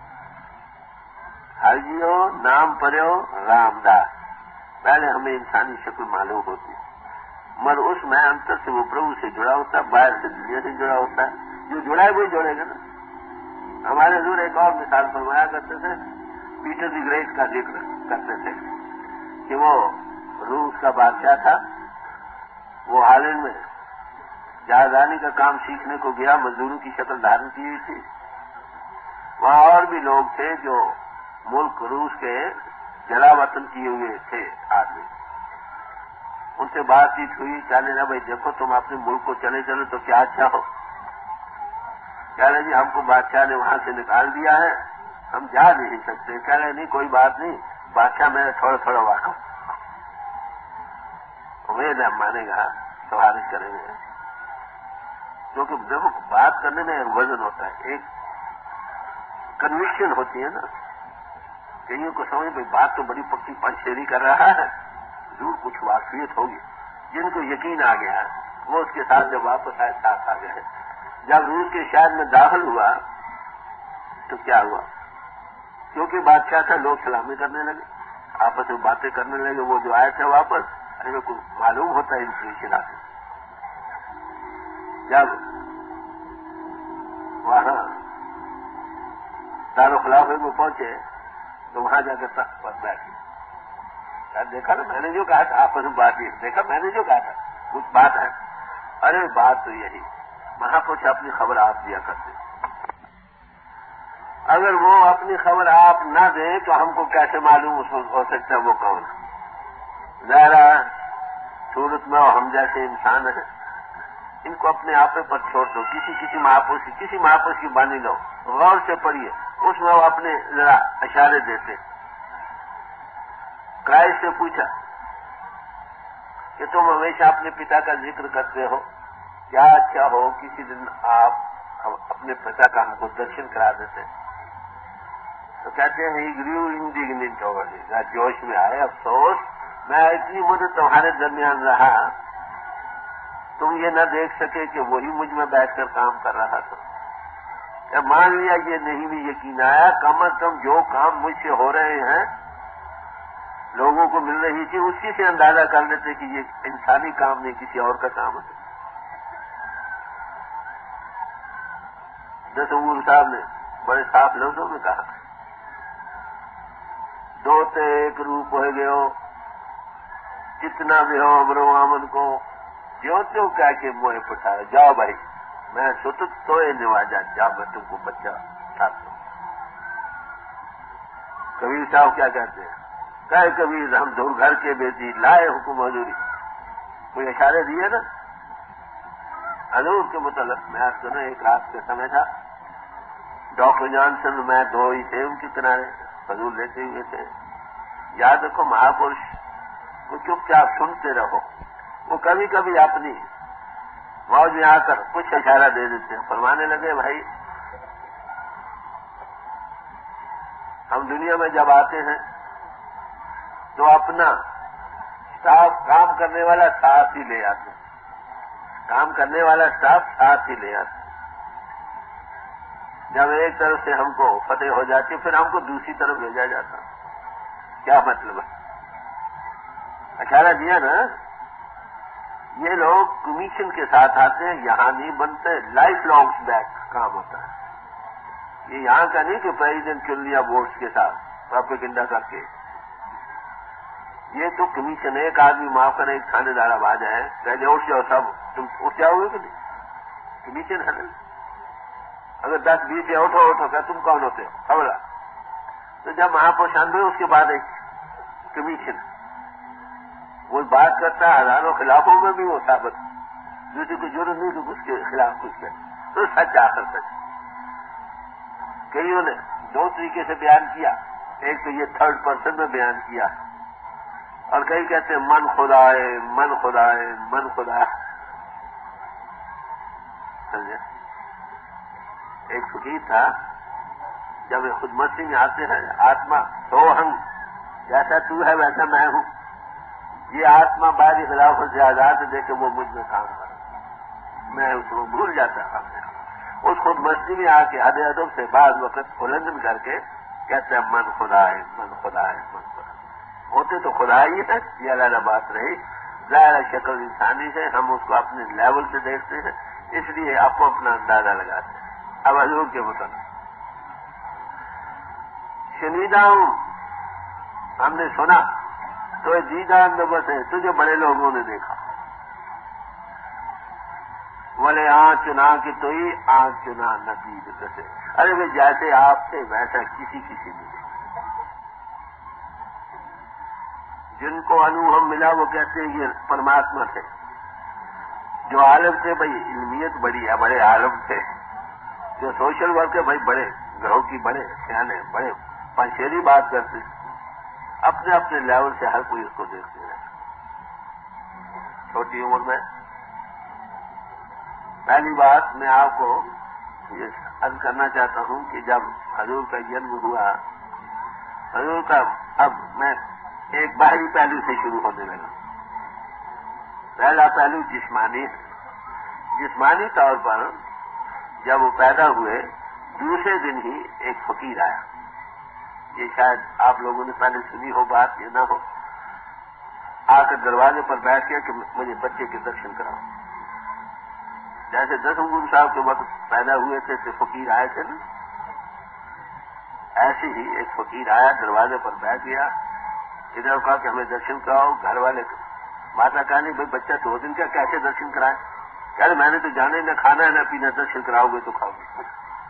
ہر جیو نام پڑھو رام داس. پہلے ہمیں انسانی شکل معلوم ہوتی ہے، مگر اس میں انتر سے وہ پربھو سے جڑا ہوتا ہے، باہر سے دنیا سے جڑا ہوتا ہے. جو جڑا ہے وہی جوڑے گا نا. ہمارے حضور ایک اور مثال فرمایا کرتے تھے، پیٹر دی گریٹ کا ذکر کرتے تھے کہ وہ روس کا بادشاہ تھا. وہ ہالینڈ میں جہازرانی کا کام سیکھنے کو گیا، مزدوروں کی شکل دھارن کی ہوئی تھی. وہاں اور بھی لوگ تھے جو ملک روس کے جلا وطن کیے ہوئے تھے آدمی. ان سے بات چیت ہوئی. کہنے لگا بھائی دیکھو تم اپنے ملک کو چلے چلو تو کیا اچھا ہو. کہہ رہے جی ہم کو بادشاہ نے وہاں سے نکال دیا ہے، ہم جا نہیں سکتے. کہہ رہے نہیں کوئی بات نہیں، بادشاہ میرا تھوڑا تھوڑا واقف، امید ہے ہم مانے گا، سفارش کریں گے. کیونکہ دیکھو بات کرنے میں ایک وزن ہوتا ہے، ایک کنوکشن ہوتی ہے نا. کئیوں کو سمجھ بھائی بات تو بڑی پکی پنچیری کر رہا ہے، ضرور کچھ واقفیت ہوگی. جن کو یقین آ گیا وہ اس کے ساتھ جب واپس آئے ساتھ آ گئے. جب روس کے شہر میں داخل ہوا تو کیا ہوا؟ کیونکہ بادشاہ تھا، لوگ سلامی کرنے لگے، آپس میں باتیں کرنے لگے. وہ جو آئے تھے واپس، ارے کو معلوم ہوتا ہے انفلیشن آتی. جب وہاں دارالخلافے میں پہنچے تو وہاں جا کر تخت پر بیٹھ گئے. دیکھا نا میں نے جو کہا تھا آپس میں بات یہ دیکھا میں نے جو کہا تھا کچھ بات ہے. ارے بات تو یہی وہاں پہنچے اپنی خبر آپ دیا کرتے. اگر وہ اپنی خبر آپ نہ دیں تو ہم کو کیسے معلوم ہو سکتا ہے وہ کون ہے؟ ظاہر صورت میں ہم جیسے انسان ہیں ان کو اپنے آپے پر چھوڑ دو. کسی مہاپروش کی بانی لو غور سے پڑھیے اس میں وہ اپنے ذرا اشارے دیتے. کرائسٹ سے پوچھا کہ تم ہمیشہ اپنے پتا کا ذکر کرتے ہو کیا اچھا ہو کسی دن آپ اپنے پتا کا ہم کو درشن کرا دیتے. تو کہتے ہیں ہی گریو انڈیگنٹ ہو گیا جوش میں آئے افسوس میں اتنی مدت تمہارے درمیان رہا تم یہ نہ دیکھ سکے کہ وہی مجھ میں بیٹھ کر کام کر رہا تھا. مان لیا یہ نہیں بھی یقین آیا کم از کم جو کام مجھ سے ہو رہے ہیں لوگوں کو مل رہی تھی اسی سے اندازہ کر لیتے کہ یہ انسانی کام نہیں کسی اور کا کام ہے. دسوور صاحب نے بڑے صاف لفظوں میں کہا دو تے ایک روپ ہو گئے ہو جتنا بھی ہو امرو آمن کو جو تیوں کہہ کے موہ پٹھایا جاؤ بھائی میں ستت سوئے نواجا جاؤ میں تم کو بچہ اٹھاتا ہوں. کبیر صاحب کیا کہتے ہیں کہے کبیر ہم دور گھر کے بیٹی لائے حکم حضوری. کوئی اشارے دیے نا حضور کے متعلق. میں آج سنا ایک رات کا سمے تھا ڈاکٹر جانسن میں دو ہی تھے ان کے کنارے حضور لیتے ہوئے تھے. یاد رکھو مہاپرش کو چپ چاپ سنتے رہو. وہ کبھی کبھی اپنی موج میں آ کر کچھ اشارہ دے دیتے ہیں. فرمانے لگے بھائی ہم دنیا میں جب آتے ہیں تو اپنا اسٹاف کام کرنے والا ساتھ ہی لے آتے ہیں. کام کرنے والا اسٹاف ساتھ ہی لے آتے ہیں. جب ایک طرف سے ہم کو فتح ہو جاتی پھر ہم کو دوسری طرف بھیجا جاتا. کیا مطلب ہے؟ اشارہ دیا نا. یہ لوگ کمیشن کے ساتھ آتے ہیں یہاں نہیں بنتے لائف لانگ بیک کام ہوتا ہے. یہ یہاں کا نہیں کہ پریزیڈنٹ چن لیا ووٹس کے ساتھ پروپیگنڈا کر کے. یہ تو کمیشن ایک آدمی معاف کرے ایک تھانے دار آواز ہے پہلے اٹھ جاؤ سب تم اٹھ جاؤ گے کہ نہیں؟ کمیشن ہے نا. اگر 10-20 یا اٹھو کیا تم کون ہوتے ہو خبر. تو جب مہاپروش ہوئے اس کے بعد ایک کمیشن وہ بات کرتا ہے ہزاروں خلافوں میں بھی وہ ثابت دوسری کو ضرورت نہیں تو اس کے خلاف کچھ کرے تو سچ آخر سچ. کئیوں نے دو طریقے سے بیان کیا. ایک تو یہ تھرڈ پرسن میں بیان کیا اور کئی کہتے ہیں من خدا ہے من خدا ہے من خدا ہے. سمجھے ایک فقیر تھا جب خود مستی میں آتے ہیں آتما تو ہم جیسا تو ہے ویسا میں ہوں. یہ آتما باری خلافوں سے آزاد دے کے وہ مجھ میں کام کر میں اس کو بھول جاتا تھا. اس خود مستی میں آ کے حد ادب سے بعض وقت النجن کر کے کہتے ہیں من خدا ہے من خدا ہے من خدا. ہوتے تو خدا ہی ہے یہ علیحدہ بات رہی. ظاہر شکل انسانی ہے ہم اس کو اپنے لیول سے دیکھتے ہیں اس لیے آپ کو اپنا اندازہ لگاتے ہیں. اب حضور کے مطابق شنیدہ ہوں ہم نے سنا تو دیدہ اندبت ہے تجھے بڑے لوگوں نے دیکھا. بولے آنکھ چنا کہ تو ہی آنکھ چنا ندید کسے. ارے وہ جیسے آپ تھے ویسا کسی نے دیکھا. جن کو انوبھو ملا وہ کہتے ہیں یہ پرماتما تھے. جو عالم تھے بھائی علمیت بڑی ہے بڑے عالم تھے. جو سوشل ورک ہے بھائی بڑے گھروں کی بڑے سیانے بڑے پنشیری بات کرتے ہیں. اپنے اپنے لیول سے ہر کوئی اس کو دیکھتے ہیں. چھوٹی عمر میں پہلی بات میں آپ کو یہ عرض کرنا چاہتا ہوں کہ جب حضور کا جنم ہوا حضور کا اب میں ایک باہری پہلو سے شروع ہونے لگا. پہلا پہلو جسمانی ہے. جسمانی طور پر جب وہ پیدا ہوئے دوسرے دن ہی ایک فقیر آیا. یہ شاید آپ لوگوں نے پہلے سنی ہو بات یہ نہ ہو. آ کر دروازے پر بیٹھ گیا کہ مجھے بچے کے درشن کراؤ. جیسے 10 انگور صاحب کے وقت پیدا ہوئے تھے تو فقیر آئے تھے نا ایسے ہی ایک فقیر آیا, دروازے پر بیٹھ گیا, ادھر کہا کہ ہمیں درشن کراؤ. گھر والے ماتا کہا نہیں بھائی بچہ 2 دن کا کیسے درشن کرائے؟ کہہ رہے میں نے تو جانے نہ کھانا ہے نہ پینا, درشن کراؤ گے تو کھاؤ گے.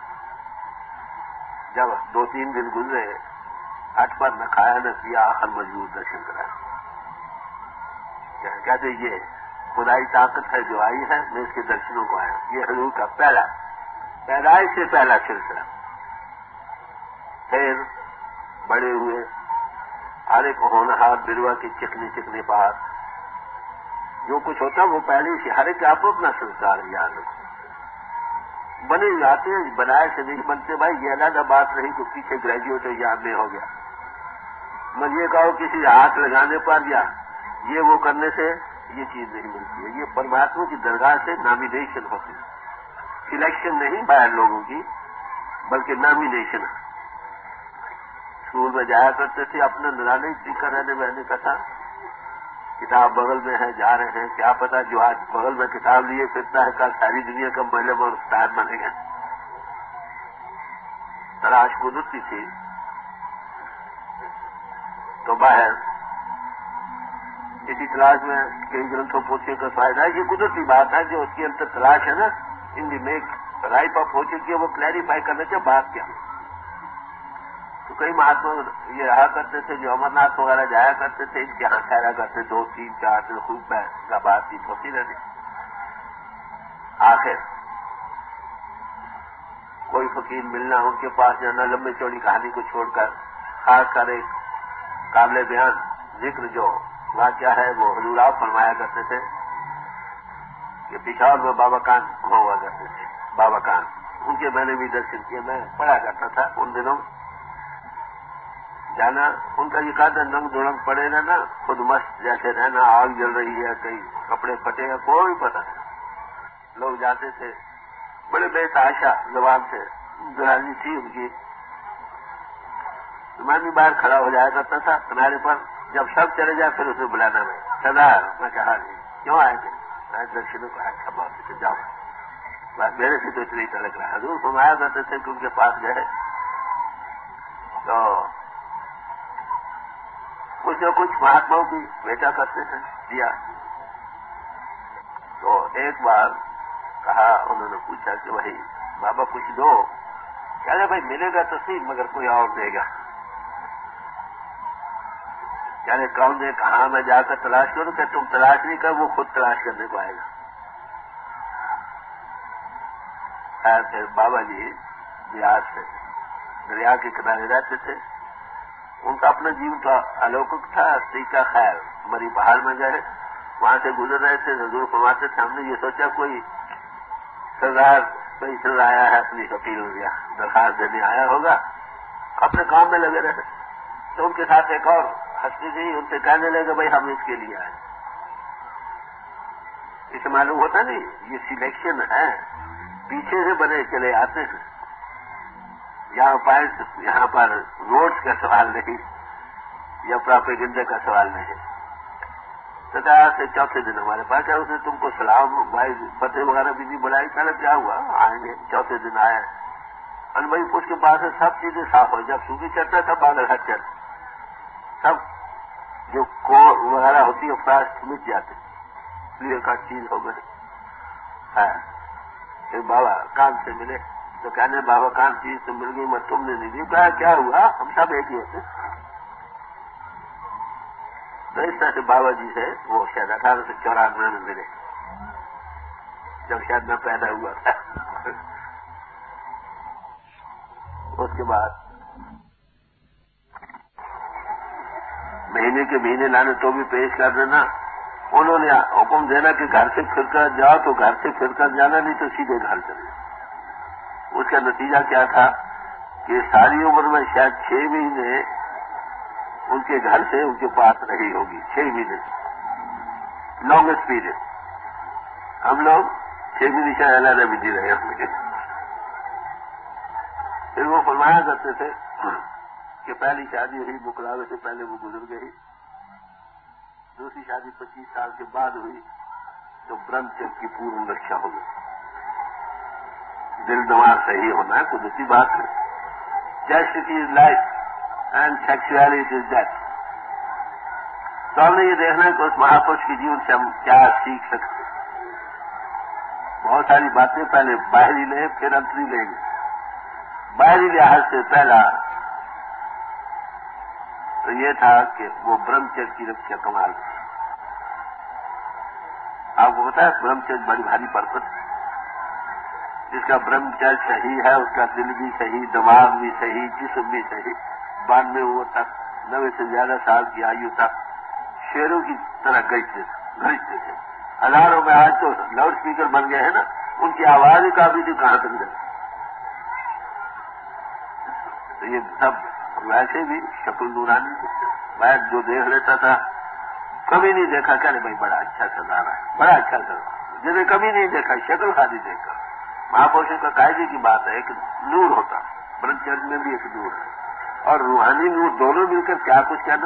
جب 2-3 دن گزرے, ہٹ پر نہ کھایا نہ پیا, آخر مجبور درشن کرایا. کہتے یہ خدائی طاقت ہے جو آئی ہے, میں اس کے درشنوں کو آیا. یہ حضور کا پیدائش سے پہلا سلسلہ. پھر بڑے ہوئے, ہر ایک ہونہار بروا کے چکنے چکنے پار جو کچھ ہوتا وہ پہلے سے ہر ایک آپ اپنا سنسکار یاد رکھو. بنے جاتے ہیں, بنائے سے نہیں بنتے. بھائی یہ علیحدہ بات رہی تو پیچھے گریجویٹ یاد نہیں ہو گیا. میں یہ کہو کسی ہاتھ لگانے پر یا یہ وہ کرنے سے یہ چیز نہیں ملتی ہے. یہ پرماتما کی درگاہ سے نامینیشن ہوتی ہے, سلیکشن نہیں باہر لوگوں کی بلکہ نامینیشن ہے. اسکول میں جایا کرتے تھے, اپنا نرانے کر رہنے بہنے کا تھا, کتاب بغل میں ہے, جا رہے ہیں, کیا پتا جو آج بغل میں کتاب لیے پھرتا ہے کل ساری دنیا کا معلم اور استاد بنے گا. تلاش قدرتی تھی. تو باہر اسی تلاش میں کئی گرنتھوں پوچھے کا فائدہ ہے. یہ قدرتی بات ہے جو اس کے اندر تلاش ہے نا, in the make ripe of پوچھے کی وہ کلیریفائی کرنے کے بات کیا. تو کئی مہاتما یہ رہا کرتے تھے جو امرناتھ وغیرہ جایا کرتے تھے, ان کے یہاں ٹھہرا کرتے 2-3-4 دن خوب کا بات چیت ہوتی رہتی. آخر کوئی فقیر ملنا, ان کے پاس جانا, لمبی چوڑی کہانی کو چھوڑ کر خاص کر ایک قابل بیان ذکر جو واقعہ ہے وہ حضور آپ فرمایا کرتے تھے کہ پشاور میں بابا کان ہوا کرتے تھے. بابا کان ان کے میں نے بھی درشن کیے, میں پڑھا کرتا تھا ان دنوں. جانا ان کا یہ کہا تھا ننگ دڑنگ پڑے رہنا, خود مست جیسے رہنا, آگ جل رہی ہے, کئی کپڑے پھٹے ہیں, کوئی پتہ نہیں. لوگ جاتے تھے بڑے بے تحاشا زبان سے, درازی تھی ان کی. میں بھی باہر کھڑا ہو جایا کرتا تھا کنارے پر. جب سب چلے جائے پھر اسے بلانا میں سردار. میں کہا جی کیوں آئے تھے؟ میں درشنوں کو آیا تھا بہت سے جاؤ. بس میرے سے تو اتنا ہی لگ رہا. حضور فرمایا کرتے تھے کہ ان کے پاس گئے تو کچھ نہ کچھ مہاتماؤں کی بیٹا کرتے تھے دیا. تو ایک بار کہا, انہوں نے پوچھا کہ وہی بابا کچھ دو. کہہ رہے بھائی ملے گا تو صحیح مگر کوئی اور دے گا. کہہ رہے کون دے؟ کہاں میں جا کر تلاش کروں؟ کہ تم تلاش نہیں کر, وہ خود تلاش کرنے کو آئے گا. خیر پھر بابا جی بہار سے دریا کے کنارے رہتے تھے. ان کا اپنا جیون کا الوکک تھا. سیکا خیر مری پہاڑ میں گئے, وہاں سے گزر رہے تھے. حضور فرماتے تھے ہم نے یہ سوچا کوئی سردار کوئی سر آیا ہے اپنی اپیل یا درخواست دینے آیا ہوگا, اپنے کام میں لگے رہے. تو ان کے ساتھ ایک اور ہستی تھی, ان سے کہنے لگے بھائی ہم اس کے لیے آئے. اسے معلوم ہوتا نہیں یہ سلیکشن ہے, پیچھے سے بنے چلے آتے ہیں. یہاں پر روڈز کا سوال نہیں یا پراپیگنڈا کا سوال نہیں. سردار سے چوتھے دن ہمارے پاس ہے, اس نے تم کو سلام بھائی فتح وغیرہ بھی نہیں بلائی. پہلے کیا ہوا آئیں گے. چوتھے دن آئے اور بھائی اس کے پاس سب چیزیں صاف ہو. جب سوکھی چڑھتا تھا بادل ہٹ چڑھ سب جو کوڑ وغیرہ ہوتی ہے فاسٹ مٹ جاتے, کلیئر کٹ چیز ہو گئی. پھر بابا کان سے ملے تو کہنے بابا کان چیز تو مل گئی, میں تم نے نہیں دی. کہا کیا ہوا, ہم سب ایک ہی ہوتے. تو اس طرح سے بابا جی سے وہ شاید 1894 میں ملے, جب شاید میں پیدا ہوا تھا. اس کے بعد مہینے کے مہینے لانے تو بھی پیش کر دینا. انہوں نے حکم دینا کہ گھر سے پھر کر جاؤ تو گھر سے پھر کر جانا, نہیں تو سیدھے گھر چلے. اس کا نتیجہ کیا تھا کہ ساری عمر میں شاید 6 مہینے ان کے گھر سے ان کے پاس رہی ہوگی. 6 مہینے لانگسٹ پیریڈ. ہم لوگ 6 مہینے شاید علیحدہ بھی نہیں رہے ہوں گے. پھر وہ فرمایا کرتے تھے کہ پہلی شادی ہوئی مکلاوے سے پہلے وہ گزر گئی. دوسری شادی 25 سال کے بعد ہوئی تو برہمچریہ کی پورن رکشا ہو گئی. دل دماغ صحیح ہونا ہے قدرتی بات ہے. chastity is life and sexuality is death. تو ہم نے یہ دیکھنا ہے کہ اس مہاپروش کے جیون سے ہم کیا سیکھ سکتے ہیں. بہت ساری باتیں پہلے باہری لیں پھر انتری لیں گے. باہری لحاظ سے پہلا تو یہ تھا کہ وہ برہمچر کی رکشا کمال تھی. آپ کو پتا ہے برہمچر بڑی بھاری برکت ہے. جس کا برہمچر صحیح ہے اس کا دل بھی صحیح، دماغ بھی صحیح، جسم بھی صحیح. 92 تک 90 سے زیادہ سال کی آیو تک شیروں کی طرح گرجتے تھے. ہزاروں میں آج تو لاؤڈ اسپیکر بن گئے ہیں نا، ان کی آواز ہی کافی تھی کہاں تک جائے. تو یہ سب ویسے بھی شکل نورانی بیٹھ جو دیکھ لیتا تھا کبھی نہیں دیکھا کہ بھائی بڑا اچھا سردار ہے، بڑا اچھا سردار. جنہیں کبھی نہیں دیکھا شکل خالی دیکھ کر. مہاپروشوں کا قاعدے کی بات ہے ایک نور ہوتا، برہمچر میں بھی ایک نور ہے اور روحانی نور دونوں مل کر کیا کچھ کرنا.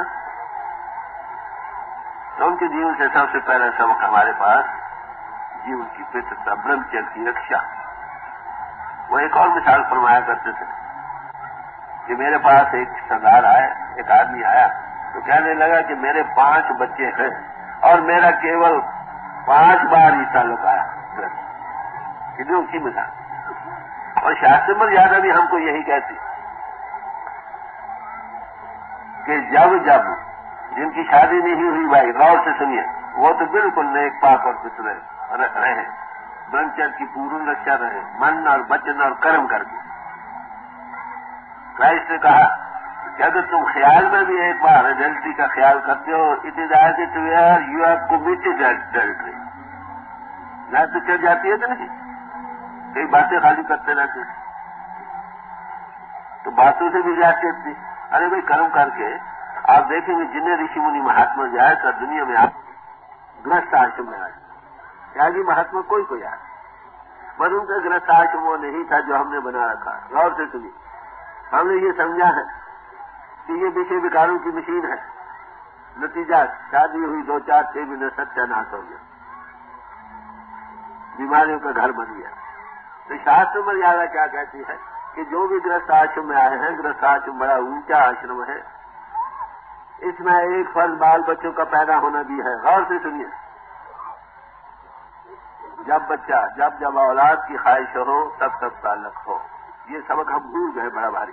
تو ان کے جیون سے سب سے پہلا سبق ہمارے پاس جیون کی فطرت برہمچر کی رکشا. وہ ایک اور مثال فرمایا کرتے تھے کہ میرے پاس ایک سردار آیا، ایک آدمی آیا تو کہنے لگا کہ میرے 5 بچے ہیں اور میرا کیول 5 بار ہی تعلق آیا. کتنی اونچی مثال. اور شاستر مریادا بھی ہم کو یہی کہتی کہ جب جب جن کی شادی نہیں ہوئی بھائی غور سے سنیے، وہ تو بالکل نیک پاک اور فطر رہے، برہمچر کی پورن رکشا رہے، من اور وچن اور کرم کر کے. کرائسٹ نے کہا کہ اگر تم خیال میں بھی ایک بار ایڈلٹری کا خیال کرتے ہو it is as it were you have committed adultery. نہ تو چل جاتی ہے کہ نہیں، کئی باتیں خالی کرتے رہتے تو باتوں سے بھی جاتی تھی. ارے بھائی کرم کر کے آپ دیکھیں گے جنہیں رشی منی مہاتما جائے کر دنیا میں آپ گرہست آشرم میں آئے. تیاگی مہاتما کوئی آئے، پر ان کا گرہست آشرم وہ نہیں تھا جو ہم نے بنا رکھا. غور سے سنیے، ہم نے یہ سمجھا ہے کہ یہ وشے وکاروں کی مشین ہے. نتیجہ شادی ہوئی 2-4-6 مہینے ستیہ ناش ہو گیا، بیماریوں کا گھر بن گیا. تو شاستر مریادا کیا کہتی ہے کہ جو بھی گرہست آشرم میں آئے ہیں، گرہست آشرم بڑا اونچا آشرم ہے، اس میں ایک فرض بال بچوں کا پیدا ہونا بھی ہے. غور سے سنیے، جب اولاد کی خواہش ہو تب تعلق ہو. یہ سبق ہم بھول گئے بڑا بھاری.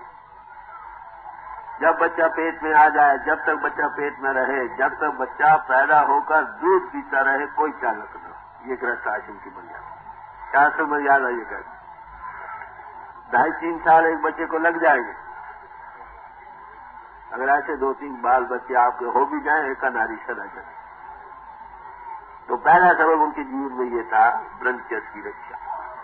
جب بچہ پیٹ میں آ جائے، جب تک بچہ پیٹ میں رہے، جب تک بچہ پیدا ہو کر دودھ پیتا رہے، کوئی تعلق نہ ہو. یہ گرہست آشرم کی مریادا. شاستر مریادا یہ کہتے 2.5-3 سال ایک بچے کو لگ جائیں گے. اگر ایسے 2-3 بال بچے آپ کے ہو بھی جائیں، ایک اناری سدا جائے. تو پہلا سبب ان کے جیون میں یہ تھا برہمچر کی رکشا.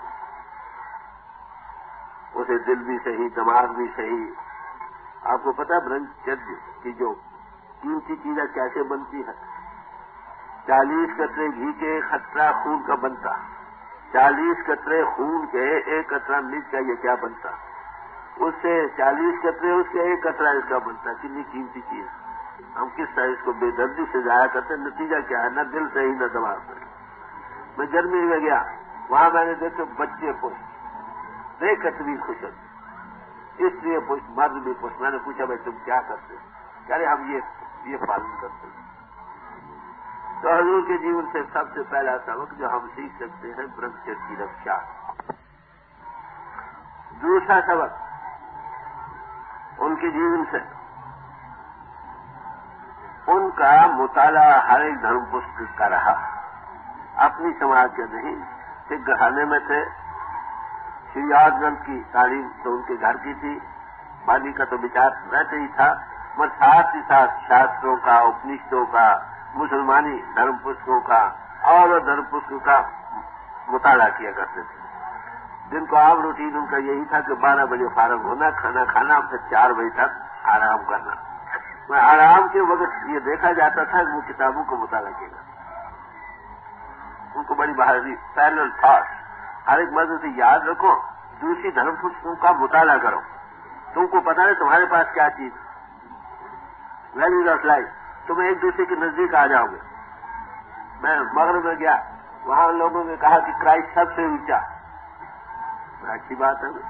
اسے دل بھی صحیح، دماغ بھی صحیح. آپ کو پتا برہمچر کی جو قیمتی چیزیں کیسے بنتی ہے؟ 40 قطرے گھی کے 1 قطرہ خون کا بنتا، 40 قطرے خون کے 1 قطرہ مرچ کا یہ کیا بنتا، اس سے 40 قطرے اس کے 1 قطرہ اس کا بنتا. کتنی قیمتی چیز. ہم کس طرح اس کو بے دردی سے ضائع کرتے ہیں. نتیجہ کیا ہے؟ نہ دل صحیح نہ دماغ صحیح. میں جرمنی میں گیا، وہاں میں نے دیکھے بچے پوچھ دیکھ کر بھی خوش ہوتے، اس لیے پوچھ مرد بھی پوچھ. میں نے پوچھا بھائی تم کیا کرتے ہو؟ کہہ رہے ہم یہ پالن کرتے ہیں. تو حضور کے جیون سے سب سے پہلا سبق جو ہم سیکھ سکتے ہیں برہمچر کی رکشا. دوسرا سبق ان کے جیون سے ان کا مطالعہ ہر ایک دھرم پستک کا رہا. اپنی سماج کے نہیں، سکھ گھرانے میں تھے. شری آج گرنتھ کی تعلیم تو ان کے گھر کی تھی، بالی کا تو وچار رہتے ہی تھا، مگر ساتھ ہی ساتھ شاستروں کا، اپنشدوں کا، مسلمانی دھرم پستکوں کا اور دھرم پستکوں کا مطالعہ کیا کرتے تھے. جن کو عام روٹین ان کا یہی تھا کہ 12 بجے فارغ ہونا، کھانا کھانا، پھر 4 بجے تک آرام کرنا. میں آرام کے وقت یہ دیکھا جاتا تھا کہ وہ کتابوں کو مطالعہ کیا گا. ان کو بڑی بہادری، پیرلل تھاٹ. ہر ایک مرد سے یاد رکھو، دوسری دھرم پستکوں کا مطالعہ کرو. تم کو پتا ہے تمہارے پاس کیا چیز، ویلیوز آف لائف. تم ایک دوسرے کے نزدیک آ جاؤ گے. میں مغرب میں گیا، وہاں لوگوں نے کہا کہ کرائسٹ سب سے اونچا. اچھی بات ہے،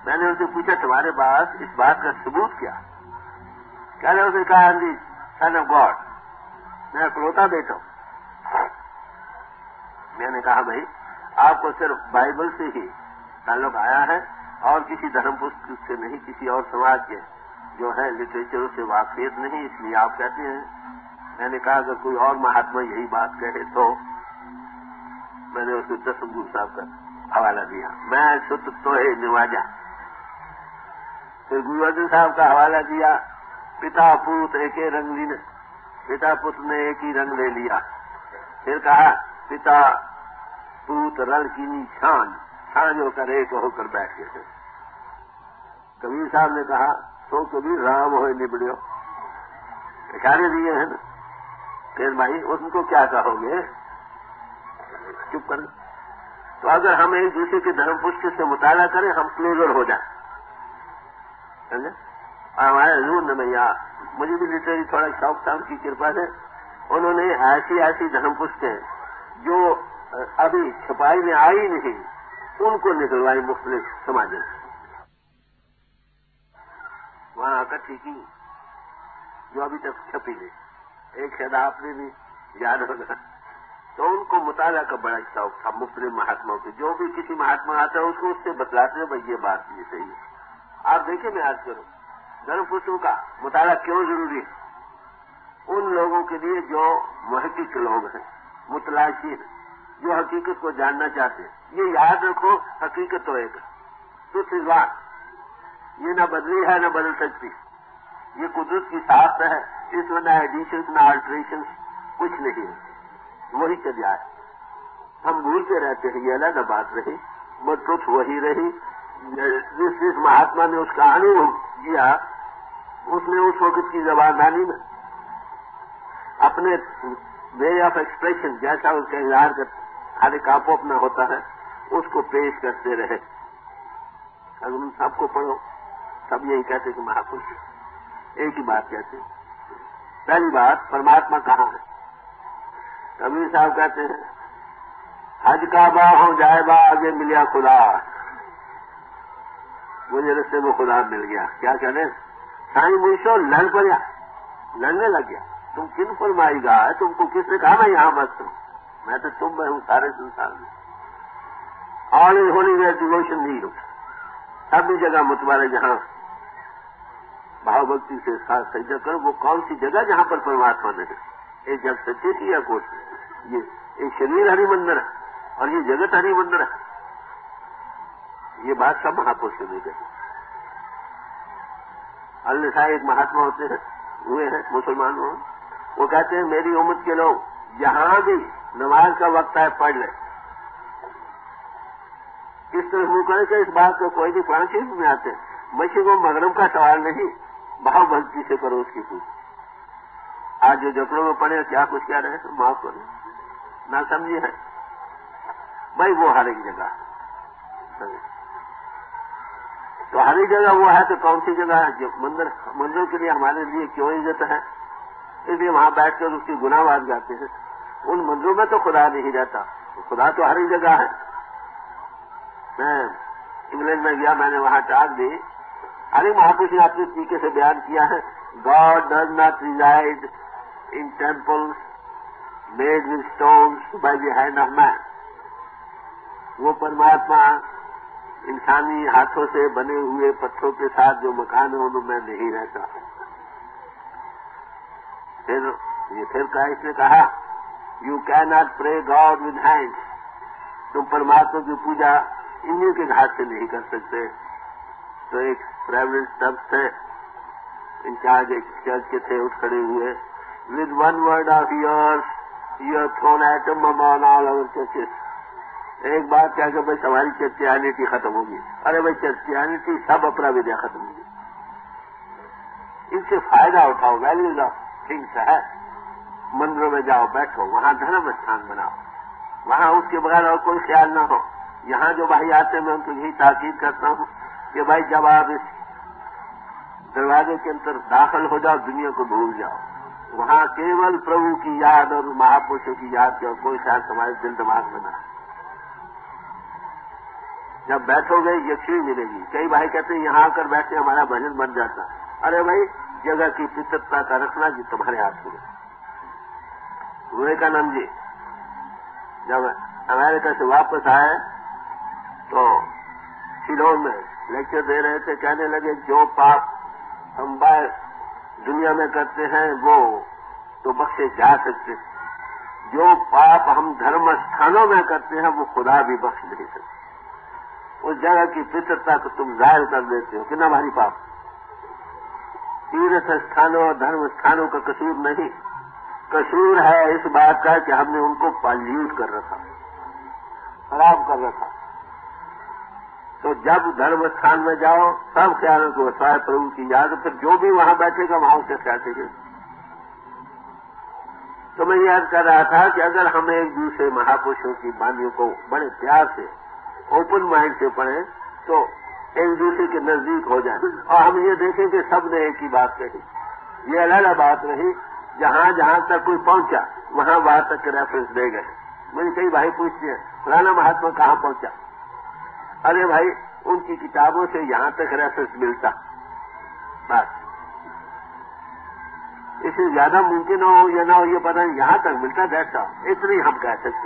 میں نے اسے پوچھا تمہارے پاس اس بات کا ثبوت کیا؟ کیا نے اسے کہا دی سن آف گاڈ، میں اکلوتا بیٹا ہوں۔ میں نے کہا بھائی آپ کو صرف بائبل سے ہی تعلق آیا ہے اور کسی دھرم پستک سے نہیں، کسی اور سماج کے جو ہے لٹریچر سے واقفیت نہیں، اس لیے آپ کہتے ہیں۔ میں نے کہا اگر کوئی اور مہاتما یہی بات کہے تو میں نے اسے دسم گرو صاحب کا حوالہ دیا، میں ست تو ہے نواجا۔ پھر گرو ارجن صاحب کا حوالہ دیا، پتا پوت ایک ہی رنگ لینے، پتا پت نے ایک ہی رنگ لے لیا۔ پھر کہا پتا پوت رل کی چھان ہو کر ایک ہو کر بیٹھ گئے تھے۔ کبیر صاحب نے کہا سو کبیر رام ہوئے نبڑیو، اشارے دیے ہیں نا۔ پھر بھائی ان کو کیا کہو گے، چپ کر۔ تو اگر ہم ایک دوسرے کے دھرم پشت سے مطالعہ کریں ہم کلوزر ہو جائیں، سمجھے؟ اور ہمارے حضور نے بھیا مجھے بھی لٹریری تھوڑا شوق تھا، ان کی کرپا سے انہوں نے ایسی دھرم پشتیں جو ابھی چھپائی میں آئی نہیں ان کو نکلوائی مختلف سماجوں سے، وہاں اکٹھی کی جو ابھی تک چھپی نہیں، ایک شاید آپ نے بھی یاد ہوگا۔ تو ان کو مطالعہ کا بڑا شوق تھا مختلف مہاتماؤں کے، جو بھی کسی مہاتما آتا ہے اس کو اس سے بتلاتے ہیں بھائی یہ بات یہ صحیح ہے۔ آپ دیکھیں میں آج کروں دھرم پشتوں کا مطالعہ کیوں ضروری ہے؟ ان لوگوں کے لیے جو محقق لوگ ہیں، متلاشی ہیں، جو حقیقت کو جاننا چاہتے ہیں۔ یہ یاد رکھو حقیقت تو ایک تجھ بات یہ نہ بدلی ہے نہ بدل سکتی، یہ قدرت کی ساخت ہے، اس میں نہ ایڈیشنز نہ آلٹریشنز کچھ نہیں ہے، وہی چل جائے۔ ہم بھولتے رہتے ہیں، یہ الگ بات رہی، بٹ ٹروتھ وہی رہی۔ جس مہاتما نے اس کا انوبھو کیا اس نے اس وقت کی زباندانی میں اپنے وے آف ایکسپریشن جیسا اس کا اظہار کرتے ہر ایک آپ اپنا ہوتا ہے اس کو پیش کرتے رہے۔ اگر ان سب کو پڑھو سب یہی کہتے کہ مہاپرش ایک ہی بات کہتے ہیں۔ پہلی بات پرماتما کہاں ہے؟ کبیر صاحب کہتے ہیں حج کعبہ ہو جائے با آگے ملیا خدا، مجھے رستے میں خدا مل گیا۔ کیا کہنے سائیں منشو لڑ پڑیا، لڑنے لگ گیا، تم کن فرمائی گا ہے، تم کو کس نے کہا میں یہاں بس ہوں، میں تو تم میں ہوں سارے سنسار میں۔ آل از ہونی ویئر ڈیووشن نہیں ہوں، سبھی جگہ متبادل جہاں بھاؤ بھکتی سے ساتھ سجدہ کرو، وہ کون سی جگہ جہاں پر پرماتما نے ہے؟ ایک جگ سچے کی یا کوشش، یہ ایک شریر ہری مندر ہے اور یہ جگت ہری مندر ہے، یہ بات سب مہاپرشوں نے کہی۔ اللہ ایک مہاتما ہوتے ہیں ہوئے ہیں مسلمانوں، وہ کہتے ہیں میری امت کے لوگ جہاں بھی نماز کا وقت ہے پڑھ لیں، اس طرح منہ کرے کہ اس بات کو کوئی بھی فرانسی میں آتے ہیں، مشرق و مغرب کا سوال نہیں، بھاؤ بھکتی سے کرو اس کی پوچھ۔ آج جو جھگڑوں میں پڑے کیا کچھ کہہ رہے ہیں معاف کرو، نہ سمجھے ہے بھائی، وہ ہر ایک جگہ تو ہر ایک جگہ وہ ہے تو کون سی جگہ ہے؟ جو مندر کے لیے ہمارے لیے کیوں عزت ہے؟ اس لیے وہاں بیٹھ کر اس کی گناہ بات گاتے ہیں۔ ان مندروں میں تو خدا نہیں رہتا، خدا تو ہر ایک جگہ ہے۔ میں انگلینڈ میں گیا، میں نے وہاں ٹاک دی، ہر ایک مہاپرش نے اپنے طریقے سے بیان کیا ہے God does not reside in temples made with stones by the hand of man. وہ پرماتما انسانی ہاتھوں سے بنے ہوئے پتھروں کے ساتھ جو مکان ہے ان میں نہیں رہتا۔ پھر کہا اس نے کہا you can not pray God with hand, تم پرماتما کی پوجا انہیں کے ہاتھ سے نہیں کر سکتے۔ تو ایک پرائیویٹ سبس تھے انچارج ایک چرچ کے تھے، اٹھ کھڑے ہوئے with one word of yours you have thrown atom upon all over churches, ایک بات کیا کہ بھائی ہماری چرچیانٹی ختم ہوگی۔ ارے بھائی چرچیانٹی سب اپنا ودیا ختم ہوگی، اس سے فائدہ اٹھاؤ، ویلیوز آف تھنگس ہے۔ مندروں میں جاؤ، بیٹھو، وہاں دھرم استھان بناؤ، وہاں اس کے بغیر اور کوئی خیال نہ ہو۔ یہاں جو بھائی آتے ہیں میں ان کو یہی تاکید کرتا ہوں کہ بھائی جب آپ اس دروازے کے اندر داخل ہو جاؤ دنیا کو بھول جاؤ، وہاں کیول پربھو کی یاد اور مہاپرشوں کی یاد کی اور کوئی خیال تمہارے دل دماغ میں نہ ہے۔ جب بیٹھو گے یکسوئی ملے گی. کئی بھائی کہتے ہیں یہاں آ کر بیٹھے ہمارا بھجن بن جاتا. ارے بھائی جگہ کی فطرتا کا رکھنا جی تمہارے ہاتھ میں. وویکانند جی جب امریکہ سے واپس آئے تو سیلون میں لیکچر دے رہے تھے. کہنے لگے جو پاپ ہم باہر دنیا میں کرتے ہیں وہ تو بخشے جا سکتے, جو پاپ ہم دھرم استھانوں میں کرتے ہیں وہ خدا بھی بخش نہیں سکتے. اس جگہ کی فطرتا کو تم ظاہر کر دیتے ہو. کتنا بھاری پاپ. تیرتھ استھانوں اور دھرم استھانوں کا قصور نہیں, قصور ہے اس بات کا کہ ہم نے ان کو پالیوٹ کر رکھا, خراب کر رکھا. تو جب دھرم استھان میں جاؤ سب خیالوں کو وسائے پربھو کی یاد, پھر جو بھی وہاں بیٹھے گا وہاں اسے خیال گے. تو میں یاد کر رہا تھا کہ اگر ہم ایک دوسرے مہاپرشوں کی بانیوں کو بڑے پیار سے اوپن مائنڈ سے پڑھیں تو ایک دوسرے کے نزدیک ہو جائیں, اور ہم یہ دیکھیں کہ سب نے ایک ہی بات کہی. یہ الگ بات رہی, جہاں جہاں تک کوئی پہنچا وہاں وہاں تک کے ریفرنس دے گئے. مجھے کئی بھائی پوچھتے ہیں فلانا مہاتما کہاں پہنچا. ارے بھائی ان کی کتابوں سے یہاں تک ریفرنس ملتا, بس اس سے زیادہ ممکن ہو یا نہ ہو یہ پتہ نہیں, یہاں تک ملتا دیکھتا. اتنی ہم کہہ سکتے.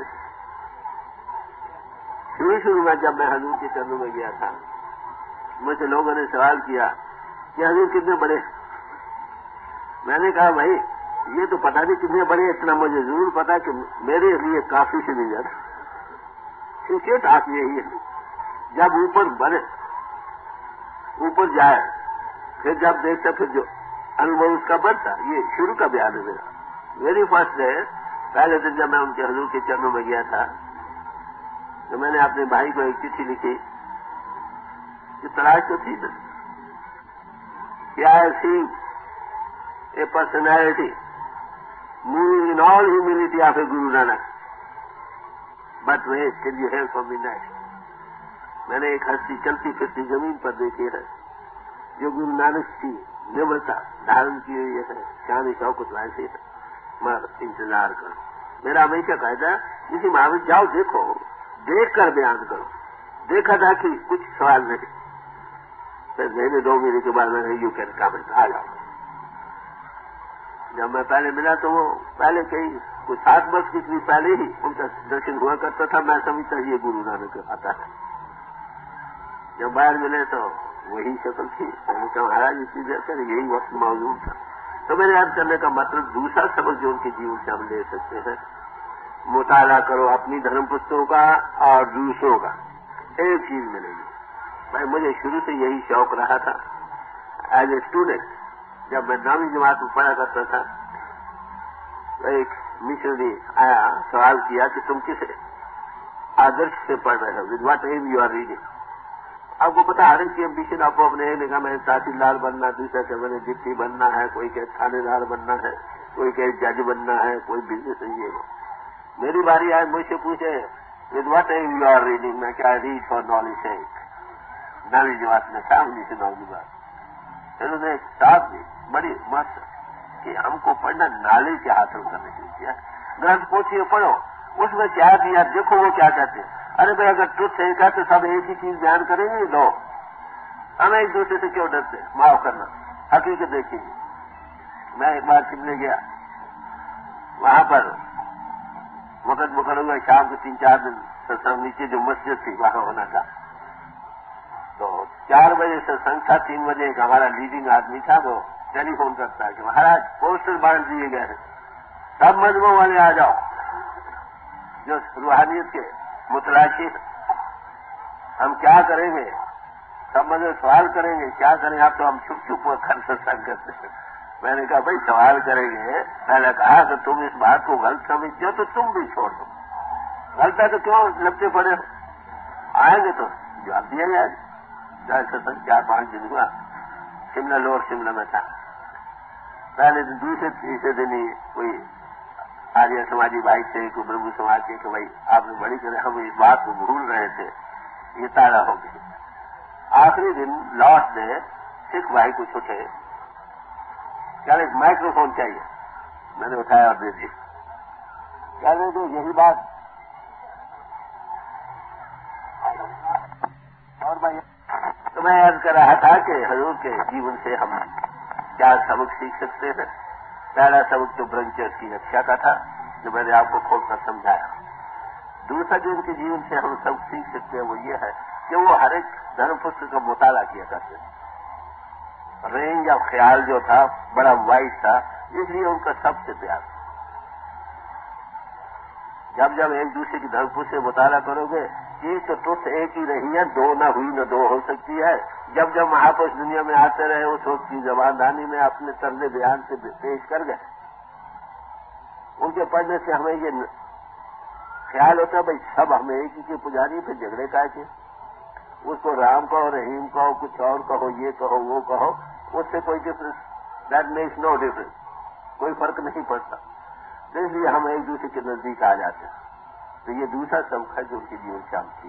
شروع میں جب میں حضور کے چرنوں میں گیا تھا مجھ سے لوگوں نے سوال کیا کہ حضور کتنے بڑے. میں نے کہا بھائی یہ تو پتہ نہیں کتنے بڑے, اتنا مجھے ضرور پتا کہ میرے لیے کافی سے نہیں زیادہ. کیونکہ بات یہی ہے جب اوپر بڑھے اوپر جائے پھر جب دیکھتا پھر جو انوبھو اس کا بڑھتا. یہ شروع کا بیان ہے میرا. میری فرسٹ ڈے پہلے دن جب میں ان کے حضور کے چرنوں میں گیا تھا تو میں نے اپنے بھائی کو ایک چٹھی لکھی کہ تلاش تو تھی نا کہ I see a personality moving in all humanity of a guru Nanak, but wait can you hear from me next. میں نے ایک ہستی چلتی پھرتی زمین پر دیکھی ہے جو گرو نانک کی نمرتا دھارن کی ہوئی ہے, شان شوکت ویسے ہے. میں انتظار کروں. میرا ہمیشہ قاعدہ کسی مہاویر جاؤ دیکھو, دیکھ کر بیان کرو. دیکھا تھا کہ کچھ سوال نہیں, پھر مہینے 2 مہینے کے بعد میں یو کین کامنٹ آ جاؤ. جب میں پہلے ملا تو وہ پہلے کئی کچھ 7 برس کی پہلے ہی ان کا درشن ہوا کرتا تھا. میں سمجھتا یہ گرو نانک آتا ہے. جب باہر ملے تو وہی شکل تھی. میں نے کہا مہاراج اسی دیر سے یہی وقت موجود تھا. تو میرے یاد کرنے کا مطلب دوسرا سبق جو ان کے جیون سے ہم لے سکتے ہیں, مطالعہ کرو اپنی دھرم پستکوں کا اور دوسروں کا, ایک چیز ملے گی. بھائی مجھے شروع سے یہی شوق رہا تھا ایز اے اسٹوڈنٹ. جب میں 9ویں جماعت میں پڑھا کرتا تھا تو ایک مشنری آیا, سوال کیا کہ تم کس آدرش سے پڑھ رہے ہو, with what aim you are reading. آپ کو پتا ہر ایک کی امبیشن آپ کو اپنے نے کہا میں تحصیلدار بننا, دوسرا کہ میں نے ڈپٹی بننا ہے, کوئی کہ تھانے دار بننا ہے, کوئی کہ جج بننا ہے, کوئی بزنس یہ ہو. میری باری آئے مجھ سے پوچھے with what aim you are reading. میں کیا ریڈ فار نالج ہے. 9ویں جماعت میں سامنے سے 9ویں بات. پھر انہوں نے ایک کتاب دی بڑی مست کہ ہم کو پڑھنا نالج حاصل کرنے کے لیے. گرنتھ پوتھی پڑھو, اس میں کیا دیا دیکھو وہ کیا کہتے ہیں. ارے بھائی اگر ٹروتھ صحیح کا تو سب ایک ہی چیز بیان کریں گے. دو ہم ایک دوسرے سے کیوں ڈرتے, معاف کرنا, حقیقت دیکھیں گے. میں ایک بار سمنے گیا, وہاں پر وقت مقرر ہوا شام کے 3-4 دن ستسنگ نیچے جو مسجد تھی وہاں ہونا تھا. تو 4 بجے ستسنگ تھا. 3 بجے ایک ہمارا لیڈنگ آدمی تھا, وہ ٹیلی فون کرتا ہے کہ مہاراج پوسٹر باندھ دیے گئے ہیں, سب مذہبوں والے آ جاؤ جو روحانیت کے متلاشی. ہم کیا کریں گے, سب مذہب سوال کریں گے, کیا کریں. آپ تو ہم چھپ چھپ کر ستسنگ کرتے ہیں. میں نے کہا بھائی سوال کریں گے. میں نے کہا کہ تم اس بات کو غلط سمجھتے ہو تو تم بھی چھوڑ دو. غلط ہے تو کیوں لگتے پڑے ہو. آئیں گے تو جواب دیا جائے. ستسنگ 4-5 دن ہوا. شملہ لوور شملہ میں تھا. پہلے دن دوسرے تیسرے دن ہی کوئی آریہ سماجی بھائی تھے, کوئی برہم سماج کے, کہ بھائی آپ نے بڑی کرے, ہم اس بات کو بھول رہے تھے, یہ تازہ ہو گئی. آخری دن لاسٹ ڈے سکھ بھائی کو چھوٹے کیا ایک مائکرو فون چاہیے. میں نے اٹھایا اور دے دی. کیا دے دو یہی بات تو میں عرض کر رہا تھا کہ حضور کے جیون سے ہم کیا سبق سیکھ سکتے ہیں. پہلا سبق تو برہمچریہ کی رکشا کا تھا جو میں نے آپ کو کھول کر سمجھایا. دوسرا جو ان کے جیون سے ہم سبق سیکھ سکتے ہیں وہ یہ ہے کہ وہ ہر ایک دھرم پستک کا مطالعہ کیا کرتے تھے. رینج آف خیال جو تھا بڑا وائڈ تھا، اس لیے ان کا سب سے پیار تھا. جب جب ایک دوسرے کی دھرم پستک سے مطالعہ کرو گے، چیز تو تجھ ایک ہی رہی ہے، دو نہ ہوئی نہ دو ہو سکتی ہے. جب جب مہاپرش دنیا میں آتے رہے اس وقت کی زبان دانی میں اپنے طرز بیان سے پیش کر گئے. ان کے پڑھنے سے ہمیں یہ خیال ہوتا ہے بھائی سب ہمیں ایک ہی کے پجاری پہ جھگڑے کا کے اس کو رام کہو، رحیم کہو، کچھ اور کہو، یہ کہو وہ کہو، اس سے کوئی difference, that makes no difference, کوئی فرق نہیں پڑتا. تو اس لیے ہم ایک دوسرے کے نزدیک آ جاتے ہیں. تو یہ دوسرا سبق ہے جو ان کی جیون شام تھی.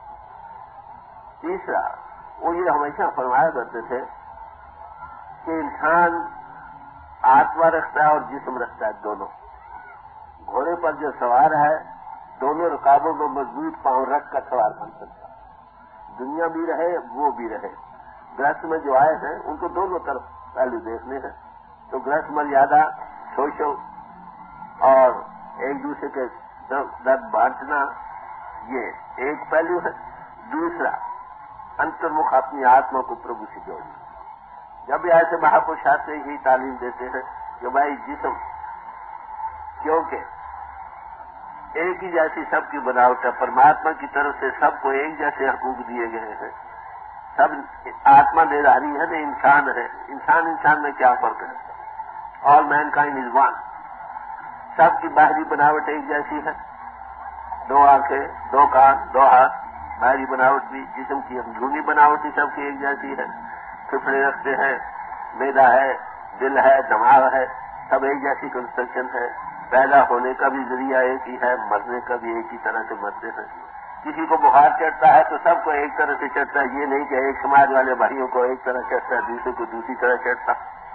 تیسرا وہ یہ ہمیشہ فرمایا کرتے تھے کہ انسان آتما رکھتا ہے اور جسم رکھتا ہے دونوں. گھوڑے پر جو سوار ہے دونوں رکابوں میں مضبوط پاؤں رکھ کر سوار بن سکتا ہے. دنیا بھی رہے وہ بھی رہے. گرہست میں جو آئے ہیں ان کو دونوں طرف پہلو دیکھنے ہیں. تو گرہست مریادہ سوچو اور ایک دوسرے کے درد بانٹنا یہ ایک پہلو ہے. دوسرا انترمکھ اپنی آتما کو پربھو سے جوڑنا. جب بھی ایسے مہاپرش آتے ہی تعلیم دیتے ہیں کہ بھائی جسم کیونکہ ایک ہی جیسی سب کی بناوٹ ہے، پرماتما کی طرف سے سب کو ایک جیسے حقوق دیے گئے ہیں. سب آتما دے رہی ہے نا، انسان ہے. انسان میں کیا فرق ہے؟ آل مین کائنڈ از ون. سب کی باہری بناوٹ ایک جیسی ہے، دو آنکھیں، دو کان، دو ہاتھ. باہری بناوٹ بھی جسم کی اندرونی بناوٹ ہی سب کی ایک جیسی ہے. پھپھڑے رکھتے ہیں، میدا ہے، دل ہے، دماغ ہے، سب ایک جیسی کنسٹرکشن ہے. پیدا ہونے کا بھی ذریعہ ایک ہی ہے، مرنے کا بھی ایک ہی طرح سے مرتے ہیں. کسی کو بخار چڑھتا ہے تو سب کو ایک طرح سے چڑھتا ہے. یہ نہیں کہ ایک سماج والے بھائیوں کو ایک طرح چڑھتا ہے، دوسرے کو دوسری طرح چڑھتا.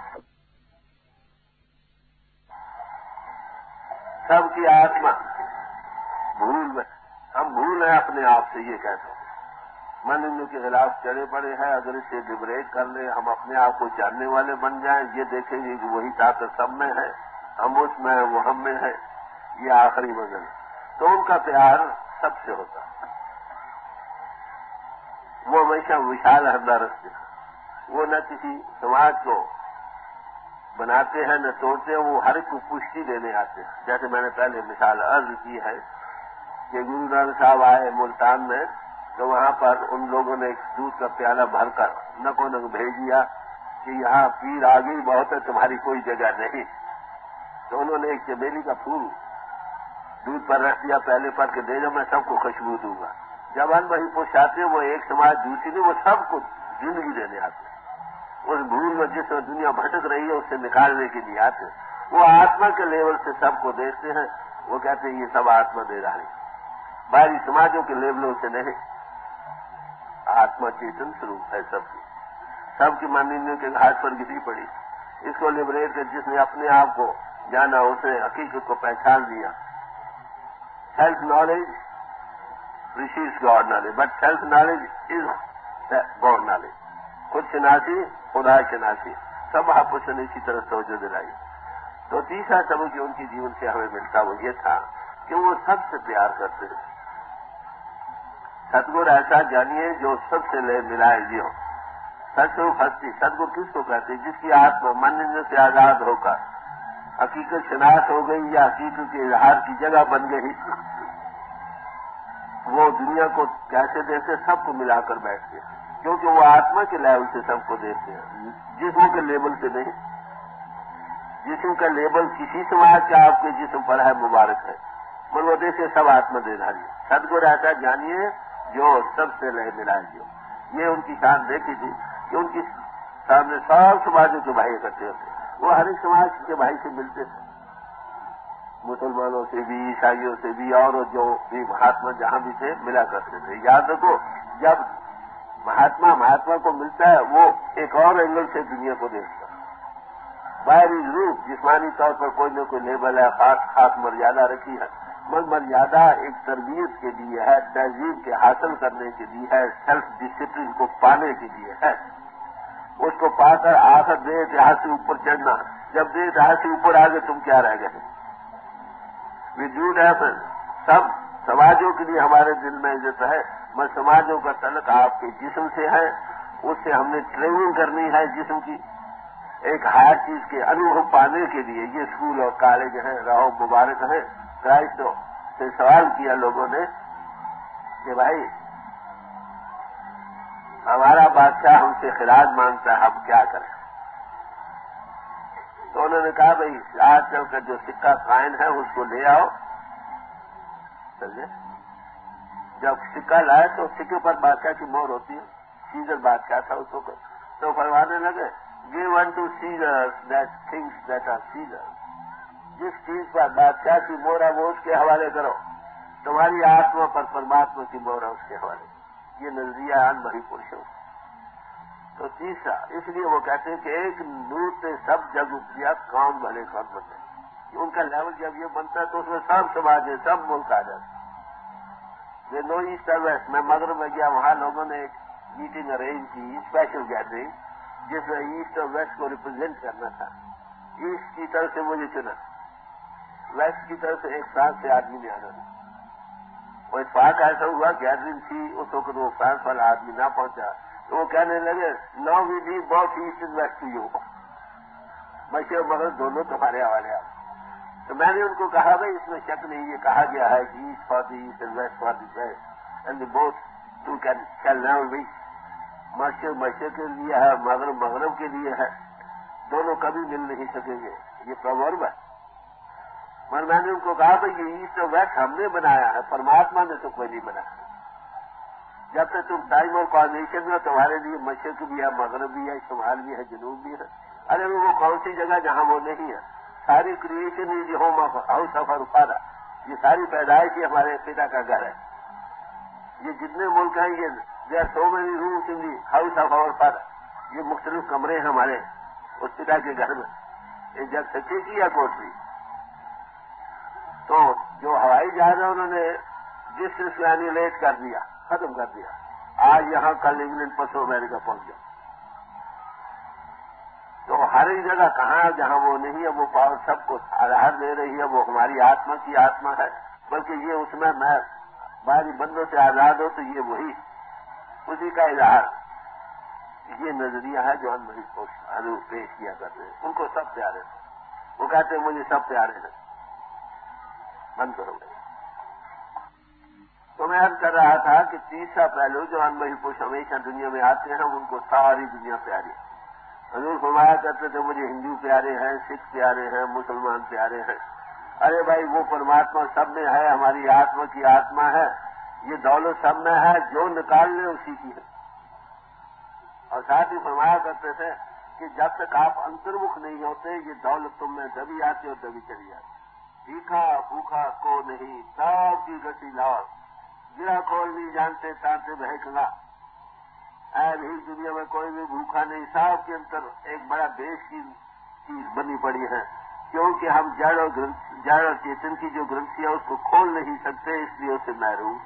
سب کی آتما بھول میں، ہم بھول ہیں اپنے آپ سے. یہ کہتے ہیں من ان کے خلاف چڑھے پڑے ہیں. اگر اسے لبریٹ کر لیں، ہم اپنے آپ کو جاننے والے بن جائیں، یہ دیکھیں گے کہ وہی طاقت سب میں ہے، ہم اس میں ہیں، وہ ہم میں ہے. یہ آخری منزل ہے. تو ان کا پیار سب سے ہوتا ہے. وہ ہمیشہ وشال ہردہ رکھتے ہیں. وہ نہ کسی سماج کو بناتے ہیں نہ توڑتے ہیں. وہ ہر ایک کو پشتی دینے آتے ہیں. جیسے میں نے پہلے مثال عرض کی ہے کہ گرو نانک صاحب آئے ملتان میں تو وہاں پر ان لوگوں نے ایک دودھ کا پیالہ بھر کر نکو نک بھیج دیا کہ یہاں پیر آگے بہت ہے، تمہاری کوئی جگہ نہیں. تو انہوں نے ایک چمیلی کا پھول دودھ پر رکھ دیا پہلے پر کہ دے دو، میں سب کو خوشبو دوں گا. جب ان وہی پوچھ آتے ہیں، وہ ایک سماج دوسری نہیں، وہ سب کو زندگی دینے آتے ہیں. اس بھول میں جس میں دنیا بھٹک رہی ہے اس سے نکالنے کے لیے آتے ہیں. وہ آتما کے لیول سے سب کو دیکھتے ہیں. وہ کہتے ہیں یہ سب آتما دے رہا ہے، باہری سماجوں کے لیولوں سے نہیں. آتما چیتن سوروپ ہے سب کی ماننے کے گھاٹ پر گری پڑی. اس کو لبریٹ کر جس نے اپنے آپ کو جانا، اس نے حقیقت کو پہچان لیا. Self knowledge receives God knowledge, but self knowledge is God knowledge. خود شناسی خدا شناسی. سب آپ نے اسی طرح توجہ دلائی. تو تیسرا سبق جو ان کی جیون سے ہمیں ملتا وہ یہ تھا کہ وہ سب سے پیار کرتے ہیں. ستگور ایسا جانیے جو سب سے لے ملائے جیو. سچروپ ہستی. ستگور کس کو کہتے ہیں؟ جس کی آتما من سے آزاد ہو کر حقیقت شناس ہو گئی یا حقیقت کے اظہار کی جگہ بن گئی. وہ دنیا کو کیسے دیکھتے؟ سب کو ملا کر بیٹھتے ہیں، کیونکہ وہ آتما کے لیول سے سب کو دیکھتے ہیں، جسم کے لیول سے نہیں. جسم کا لیبل کسی سماج کا آپ کے جسم پر ہے، مبارک ہے، پر وہ دیکھے سب آتما دے رہی ہے. ستگور ایسا جانیے جو سب سے لے ملائے جو. یہ ان کی شان دیکھی تھی کہ ان کی سامنے سب سماجوں کے بھائی اکٹھے ہوتے. وہ ہر ایک سماج کے بھائی سے ملتے تھے، مسلمانوں سے بھی، عیسائیوں سے بھی، اور جو بھی مہاتما جہاں بھی تھے ملا کرتے تھے. یاد رکھو جب مہاتما کو ملتا ہے وہ ایک اور اینگل سے دنیا کو دیکھتا ہے. باہری روپ جسمانی طور پر کوئی نہ کوئی لیبل ہے، خاص مریادہ رکھی ہے، من مریادہ ایک تربیت کے لیے ہے، تہذیب کے حاصل کرنے کے لیے ہے، سیلف ڈسپلن کو پانے کے لیے ہے. اس کو پا کر آخر دے اتحاد سے اوپر چڑھنا. جب دے اتحاد سے اوپر آ گئے تم کیا رہ گئے؟ وجود ہے پھر سب سماجوں کے لیے ہمارے دل میں عزت ہے. میں سماجوں کا تعلق آپ کے جسم سے ہے، اس سے ہم نے ٹریننگ کرنی ہے جسم کی. ایک ہر چیز کے انوبھو پانے کے لیے یہ اسکول اور کالج ہیں، رہو مبارک ہیں. کرائسٹ سے سوال کیا لوگوں نے کہ بھائی ہمارا بادشاہ ہم سے خراج مانگتا ہے، ہم کیا کریں؟ تو انہوں نے کہا بھائی آج کل کا جو سکہ قائم ہے اس کو لے آؤ. چلیے جب سکہ لائے تو سکے پر بادشاہ کی مہر ہوتی ہے. سیزر بادشاہ تھا اس کو تو فرمانے لگے give unto Caesar's that things that are Caesar. جس چیز پر بادشاہ کی مہر ہے وہ اس کے حوالے کرو. تمہاری آتما پر پرماتما کی مہر ہے اس کے حوالے. یہ نظریہ ان بھری پرشوں. تو تیسرا اس لیے وہ کہتے ہیں کہ ایک نور سے سب جگ اپجیا کام بھلے کام بنتے. ان کا لیول جب یہ بنتا ہے تو اس میں سب سماج ہے، سب ملک آ جاتے. یہ نو ایسٹ اور ویسٹ. میں مغرب میں گیا، وہاں لوگوں نے ایک میٹنگ ارینج کی، اسپیشل گیدرنگ، جس میں ایسٹ اور ویسٹ کو ریپرزینٹ کرنا تھا. ایسٹ کی طرف سے مجھے چنا، ویسٹ کی طرف سے ایک فرانس سے آدمی نے آنا تھا. وہ اتفاق ایسا ہوا گیدرنگ تھی اس وقت وہ فرانس والا آدمی نہ پہنچا تو وہ کہنے لگے no we love both east and west to you. مشرق مغرب دونوں تمہارے حوالے آ. تو میں نے ان کو کہا بھائی اس میں شک نہیں، یہ کہا گیا ہے کہ east for the east and west for the west and the both two can never reach. مشرق مشرق کے لیے ہے، مغرب مغرب کے لیے ہے، دونوں کبھی مل نہیں سکیں گے. یہ پروورب ہے. میں نے ان کو کہا بھائی یہ ایسٹ اور ویسٹ ہم نے بنایا ہے، پرماتما نے تو کوئی نہیں بنایا. جب تک تم ٹائم اور کوآرڈینیشن میں تمہارے لیے مشرق بھی ہے، مغرب بھی ہے، شمال بھی ہے، جنوب بھی ہے. ارے وہ کون سی جگہ جہاں وہ نہیں ہے؟ ساری creation is the home of house of our father. یہ ساری پیدائش ہی ہمارے پتا کا گھر ہے. یہ جتنے ملک ہیں یہ they are so many rooms in the house of our father. یہ مختلف کمرے ہیں ہمارے اس پتا کے گھر میں. یہ جب سچے کی یا کوٹری. تو جو ہوائی جہاز ہے انہوں نے ڈسٹینس کو اینیولیٹ کر دیا، ختم کر دیا. آج یہاں کل انگلینڈ پرسوں امریکہ پہنچ گیا. تو ہر ایک جگہ کہاں جہاں وہ نہیں ہے وہ پاور سب کو آدھار دے رہی ہے. وہ ہماری آتما کی آتما ہے، بلکہ یہ اس میں ہماری بندوں سے آزاد ہو تو یہ وہی اسی کا اظہار. یہ نظریہ ہے جو ہم حضور پیش کیا کرتے ہیں. ان کو سب پیارے ہیں. وہ کہتے ہیں مجھے سب پیارے ہیں. بند کرو گے. تو میں عرض کر رہا تھا کہ تیسرا پہلو جو انبہی پوش ہمیشہ دنیا میں آتے ہیں ان کو ساری دنیا پیاری ہے. حضور فرمایا کرتے تھے مجھے ہندو پیارے ہیں، سکھ پیارے ہیں، مسلمان پیارے ہیں. ارے بھائی وہ پرماتما سب میں ہے، ہماری آتما کی آتما ہے. یہ دولت سب میں ہے، جو نکال لے اسی کی ہے. اور ساتھ ہی فرمایا کرتے تھے کہ جب تک آپ انترمکھ نہیں ہوتے یہ دولت تم میں دبی آتی اور دبی چلی جاتی. بھیکھا بھوکھا کو نہیں، سب کی گسی لاؤ. گرا کھول نہیں جانتے تانتے بہکنا. بھی دنیا میں کوئی بھی بھوکھا نہیں. سب کے اندر ایک بڑا بیش کی چیز بنی پڑی ہے، کیونکہ ہم جڑ اور چیتن کی جو گرنتھی ہے اس کو کھول نہیں سکتے، اس لیے اسے محروم.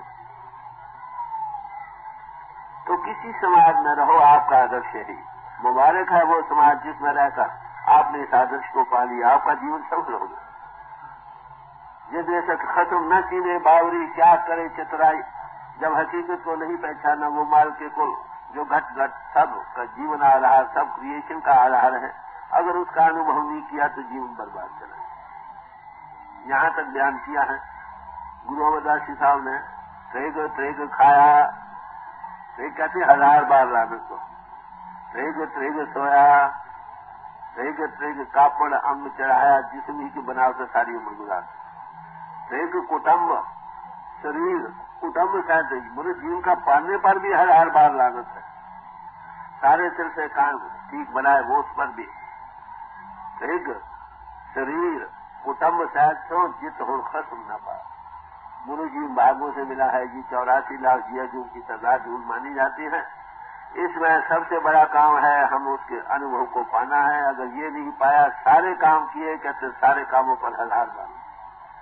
تو کسی سماج میں رہو آپ کا آدرش یہی. مبارک ہے وہ سماج جس میں رہ کر آپ نے اس آدرش کو پا لیا. آپ کا جیون سفل ہو گیا. جس جیسے ختم نہ کینے باوری کیا کرے چترائی. جب حقیقت کو نہیں پہچانا وہ مال کے کل جو گھٹ گھٹ سب کا جیون آ رہا، سب کریشن کا آ رہا ہے. اگر اس کا انوبھو نہیں کیا تو جیون برباد چلا. یہاں تک بیان کیا ہے گرو امرداس صاحب نے. تریگ کھایا، تریگ کہتے 1000 بار لعنت کو. تریگ سویا، تریگ کاپڑ امن چڑھایا، جسم ہی کی بناوٹ سے ساری عمر گزار. تریگ کٹمب شریر کٹمب کہتے میرے جیون کا پالنے پر بھی 1000 بار لعنت ہے. سارے دل سے کام ٹھیک بنائے وہ اس پر بھی. تریگ شریر کٹمب شاید تو جت ہو ختم نہ پا. گرو جی بھاگوں سے ملا ہے جی 84 لاکھ جیا جو کی تعداد جھول مانی جاتی ہے. اس میں سب سے بڑا کام ہے ہم اس کے انوبھو کو پانا ہے. اگر یہ نہیں پایا سارے کام کیے کہتے سارے کاموں پر 1000 بار.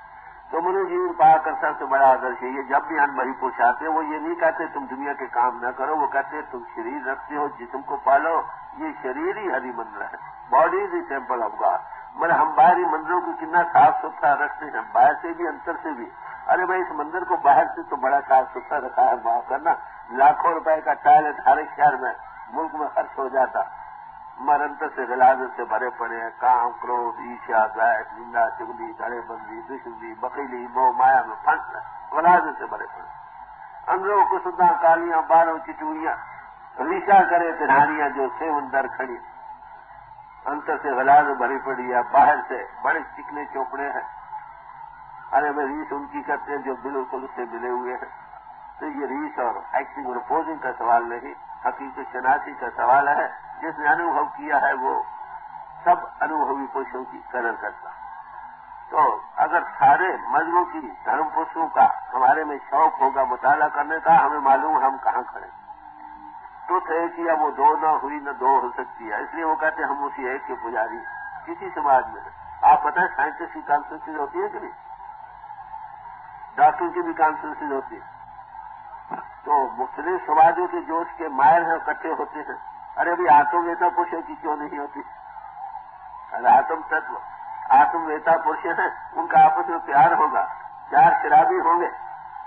تو منو جیون پا کر سب سے بڑا آدرش ہے یہ جب بھی انبری پوچھ آتے ہیں وہ یہ نہیں کہتے تم دنیا کے کام نہ کرو، وہ کہتے تم شریر رکھتے ہو، جسم کو پالو، یہ شریر ہی ہری مندر ہے، body is the temple of God. مگر ہم باہری مندروں کو کتنا صاف ستھرا رکھتے ہیں، باہر سے بھی اندر سے بھی۔ ارے بھائی اس مندر کو باہر سے تو بڑا صاف ستھرا رکھا ہے، معاف کرنا لاکھوں روپے کا ٹائلٹ ہر ایک شہر میں ملک میں خرچ ہو جاتا، مرنتر سے غلاظت سے بھرے پڑے ہیں، کام کروھ عیشا غیظ نندا چگلی دھڑے بندی دشمنی بخیلی موہ مایا میں پھنس غلاظت سے بھرے پڑے، اندروں کسداں کالیاں باروں چٹوریاں ریشا کرے تنہاریاں جو سیون در کھڑی، انتر سے غلاظت بھری پڑی ہے، باہر سے بڑے چکنے چوپڑے ہیں۔ ارے میں ریس ان کی کرتے ہیں جو بالکل اس سے ملے ہوئے ہیں۔ تو یہ ریس اور ایکٹنگ اور پوزنگ کا سوال نہیں، حقیقت شناسی کا سوال ہے۔ جس نے انوبھو کیا ہے وہ سب انوبھوی پروشوں کی قدر کرتا۔ تو اگر سارے مذہبوں کی دھرم پروشوں کا ہمارے میں شوق ہوگا مطالعہ کرنے کا، ہمیں معلوم ہم کہاں کھڑے۔ ٹوٹ ایک یا وہ دو نہ ہوئی نہ دو ہو سکتی ہے، اس لیے وہ کہتے ہیں ہم اسی ایک کے پجاری کسی سماج میں ہیں۔ آپ پتہ ہے سائنٹسٹ کی کانفرنسز ہوتی ہے کہ نہیں؟ ڈاکٹر کی بھی کانفرنسز ہوتی ہے، تو مختلف سماجوں کے جو اس کے ماہر ہیں اکٹھے ہوتے ہیں۔ ارے ابھی آتم ویتا پروشوں کی کیوں نہیں ہوتی؟ آتم تتو آتم ویتا پروش ہیں، ان کا آپس میں پیار ہوگا، چار شرابی ہوں گے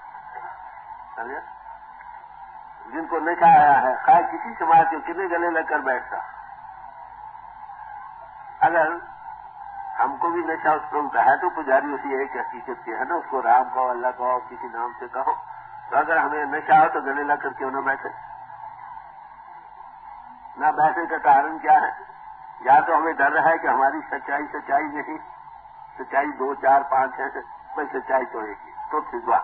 جن کو نشہ آیا ہے، خواہ کسی سماج کے کتنے گلے لگ کر بیٹھتا۔ اگر ہم کو بھی نشہ اس پر کا ہے تو پجاری اسی ایک حقیقت کے ہے نا، اس کو رام کہو، اللہ کہو، کسی نام سے کہو۔ تو اگر ہمیں نشہ ہو تو گلے لگ کر کیوں نہ بیٹھے؟ نہ بیٹھنے کا کارن کیا ہے؟ یا تو ہمیں ڈر ہے کہ ہماری سچائی نہیں، سچائی 2 4 5 ہے، کوئی سچائی تو ایک ہی تو سدوا،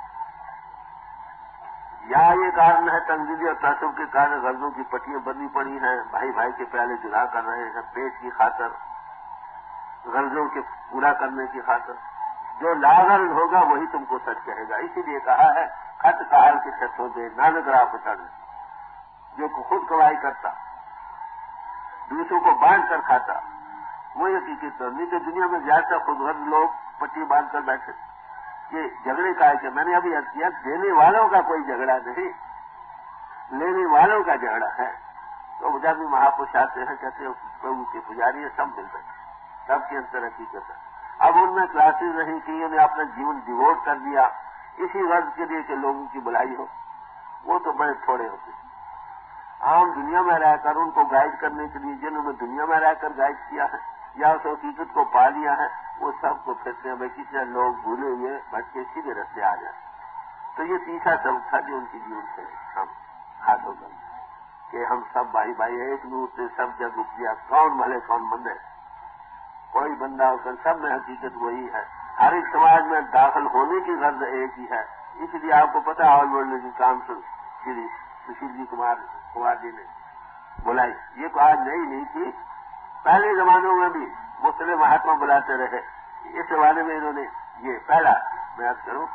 یا یہ کارن ہے تنزیلی اور تعصب کے کارن غرضوں کی پٹیاں بندی پڑی ہیں، بھائی بھائی کے پیالے جدا کر رہے ہیں پیٹ کی خاطر، غرضوں کے پورا کرنے کی خاطر۔ جو لاغرض ہوگا وہی تم کو سچ کہے گا۔ اسی لیے کہا ہے خط کہال کے شخصوں دے نانک راہ پتن، جو خود کمائی کرتا دوسروں کو بانٹ کر کھاتا، وہی حقیقت نہیں کہ دنیا میں زیادہ خود غرض لوگ پٹی باندھ کر بیٹھے۔ یہ جھگڑے کا ہے کہ میں نے ابھی عرض کیا دینے والوں کا کوئی جھگڑا نہیں، لینے والوں کا جھگڑا ہے۔ تو جب بھی مہاپرش آتے ہیں کہتے ہیں پربھو کے پجاری ہیں، سب مل بیٹھے، سب کے اندر حقیقت ہے۔ اب ان میں کلاسز نہیں کی، انہیں اپنا جیون ڈیووٹ کر دیا اسی غرض کے لیے کہ لوگوں کی بھلائی ہو، وہ تو بڑے تھوڑے ہوتے ہیں۔ عام دنیا میں رہ کر ان کو گائیڈ کرنے کے لیے جنہوں نے دنیا میں رہ کر گائیڈ کیا ہے یا اس حقیقت کو پا لیا ہے، وہ سب کو پھرتے ہیں بھائی کسی طرح لوگ بھولے ہوئے بچے سیدھے رستے آ جائیں۔ تو یہ تیسرا سبق تھا جو ان کی جیون سے ہم ہاتھوں کر کہ ہم سب بھائی بھائی ایک نور سے سب جگ اپجیا، کون بھلے کون مندے، کوئی بندہ ہو کر سب میں حقیقت وہی ہے۔ ہر ایک سماج میں داخل ہونے کی غرض ایک ہی ہے۔ اس لیے آپ کو پتا آل ورلڈ کی کاؤنسل شری سشیل جی کمار جی نے بلائی، یہ تو آج نہیں تھی، پہلے زمانوں میں بھی مختلف مہاتما بلاتے رہے۔ اس زمانے میں انہوں نے یہ پہلا میں عرض کروں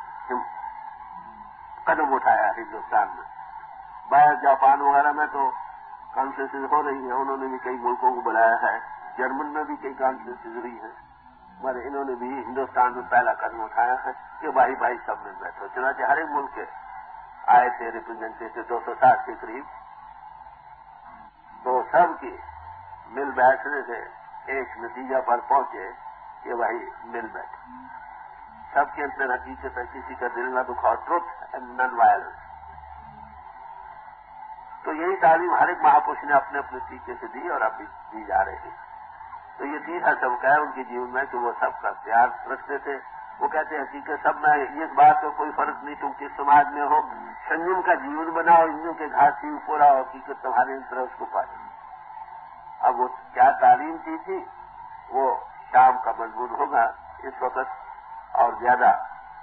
قدم اٹھایا ہندوستان میں۔ باہر جاپان وغیرہ میں تو کانفرنسز ہو رہی ہیں، انہوں نے بھی کئی ملکوں کو بلایا ہے، جرمن میں بھی کئی کانفرنسز ہوئی ہیں، مگر انہوں نے بھی ہندوستان میں پہلا قدم اٹھایا ہے کہ بھائی بھائی سب مل بیٹھو۔ چنانچہ ہر ایک ملک کے آئے تھے ریپرزینٹیٹو 260 کے قریب، تو سب کی مل بیٹھنے سے ایک نتیجہ پر پہنچے کہ بھائی مل بیٹھے، سب کے اندر حقیقت ہے، کسی کا دل نہ دکھاؤ، ٹروتھ اینڈ نان وائلنس۔ تو یہی تعلیم ہر ایک مہاپرش نے اپنے اپنے طریقے سے دی اور اب بھی دی جا رہی ہے۔ تو یہ تیسرا سبق ہے ان کے جیون میں کہ وہ سب کا پیار رکھتے تھے۔ وہ کہتے ہیں حقیقت سب میں اس بات کا کوئی فرق نہیں، تم کس سماج میں ہو، سنجم کا جیون بناؤ، انجم کے گھاس سے پورا حقیقت تمہارے طرح اس کو پائے۔ اب وہ کیا تعلیم کی تھی وہ شام کا مضمون ہوگا اس وقت، اور زیادہ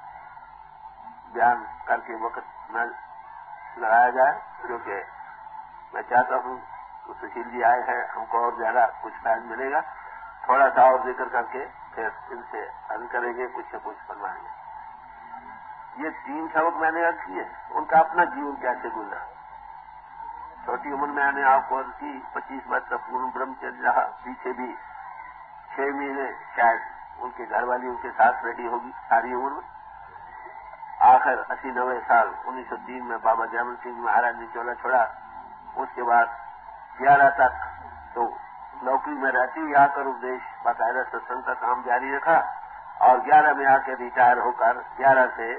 بیان کر کے وقت نہ لگایا جائے، کیونکہ میں چاہتا ہوں کہ سشیل جی آئے ہیں، ہم کو اور زیادہ کچھ فائد ملے گا، تھوڑا سا اور ذکر کر کے پھر ان سے حل کریں گے، کچھ سے کچھ فرمائیں گے۔ یہ 3 سبق میں نے عرض کیے، ان کا اپنا جیون کیسے گزرا۔ چھوٹی عمر میں نے آپ کو عرض کی 25 برس تک پورن برہمچریہ رہا، پیچھے بھی 6 مہینے شاید ان کے گھر والی ان کے ساتھ رہی ہوگی ساری عمر میں. آخر 80-90 سال 1903 میں بابا جیمل سنگھ مہاراج نے چولا چھوڑا. اس کے بعد 11 تک تو نوکری میں رہتی آ کر اپدیش باقاعدہ ستسنگ کا کام جاری رکھا اور 11 میں آ کے ریٹائر ہو کر 11 سے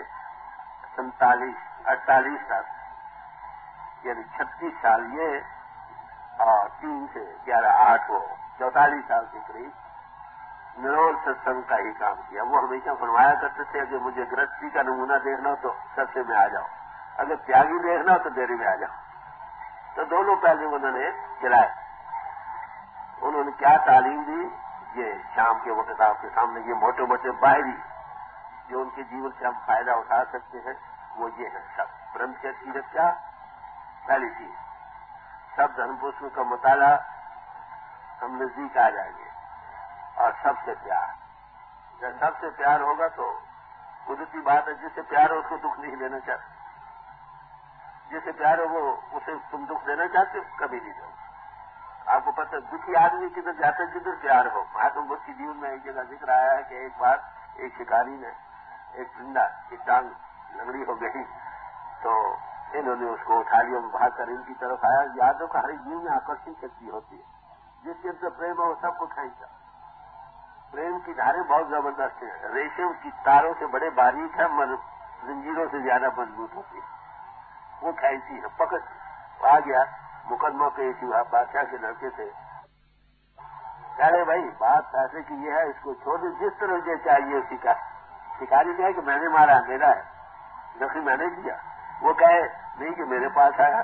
48 تک یعنی 36 سال یہ اور 3 سے 11 8 وہ 44 سال کے قریب نرول ستسنگ کا ہی کام کیا. وہ ہمیشہ فرمایا کرتے تھے کہ مجھے گرہستی کا نمونہ دیکھنا ہو تو سستے میں آ جاؤ, اگر تیاگی دیکھنا ہو تو ڈیری میں آ جاؤ. تو دونوں پہلو انہوں نے چلائے. انہوں نے کیا تعلیم دی, یہ شام کے وقت آپ کے سامنے یہ موٹے موٹے باہری جو ان کے جیون سے ہم فائدہ اٹھا سکتے ہیں وہ یہ ہے. سب برہمچر کی رکشا پہلی چیز, سب دھرم پوشن کا مطالعہ, ہم نزدیک آ جائیں گے, اور سب سے پیار. جب سب سے پیار ہوگا تو قدرتی بات ہے جس سے پیار ہو اس کو دکھ نہیں دینا چاہتے. جس سے پیار ہو وہ اسے تم دکھ دینا چاہتے ہو کبھی نہیں دو. آپ کو پتہ دکھی آدمی کدھر جاتے جدھر پیار ہو. مہاتما بدھ کی جیون میں ایک جگہ ذکر آیا ہے کہ ایک بار ایک شکاری نے ایک پرندہ کی ٹانگ لنگڑی ہو گئی تو انہوں نے اس کو اٹھا لیا, بھاگ کر ان کی طرف آیا. یادوں کا ہر جیو میں آکرشن شکتی ہوتی ہے, جس کے اندر پریم ہو سب کو کھینچتا. پریم کی دھاریں بہت زبردست ہیں, ریشم کی تاروں سے بڑے باریک ہیں, زنجیروں سے زیادہ مضبوط ہوتی ہے. وہ کھینچتی ہے, پکڑ آ گیا. مقدمہ پیش ہوا بادشاہ کے لڑکے سے, کہہ رہے بھائی بات فیصلے کی یہ ہے, اس کو چھوڑ دیں جس طرح یہ چاہیے اسی کا. شکاری کہے کہ میں نے مارا, میرا ہے, نقی میں نے دیا. وہ کہے نہیں کہ میرے پاس آیا.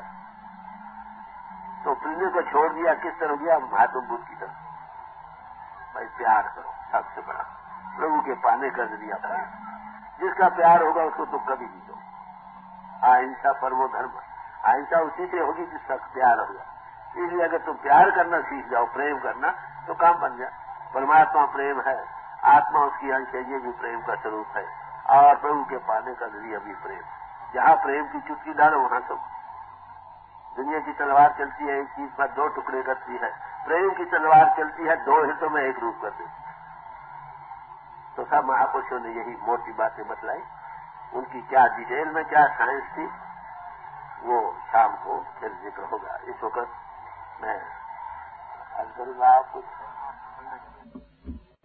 تو پرندے کو چھوڑ دیا. کس طرح گیا مہاتما بدھ کی طرف. بھائی پیار کرو, سب سے بڑا پربھو کے پانے کا ذریعہ پڑے. جس کا پیار ہوگا اس کو تم کبھی نہیں دو. اہنسا پرمو دھرم, اہنسا اسی سے ہوگی جس کا پیار ہوگا. اس لیے اگر تم پیار کرنا سیکھ جاؤ, پریم کرنا, تو کام بن جائے. پرماتما پریم ہے, آتما اس کی انش ہے, یہ بھی پریم کا سوروپ ہے, اور پربھو کے پانے کا ذریعہ بھی پریم. جہاں پریم کی چٹکی ڈالو وہاں سب. دنیا کی تلوار چلتی ہے ایک چیز پر 2 ٹکڑے کرتی ہے, پریم کی تلوار چلتی ہے 2 حصوں میں ایک روپ کر دیتی. تو سب مہاپرشوں نے یہی موٹی باتیں بتلائی. ان کی کیا ڈیٹیل میں کیا سائنس تھی وہ شام کو پھر ذکر ہوگا. اس وقت میں عرض کروں گا آپ کچھ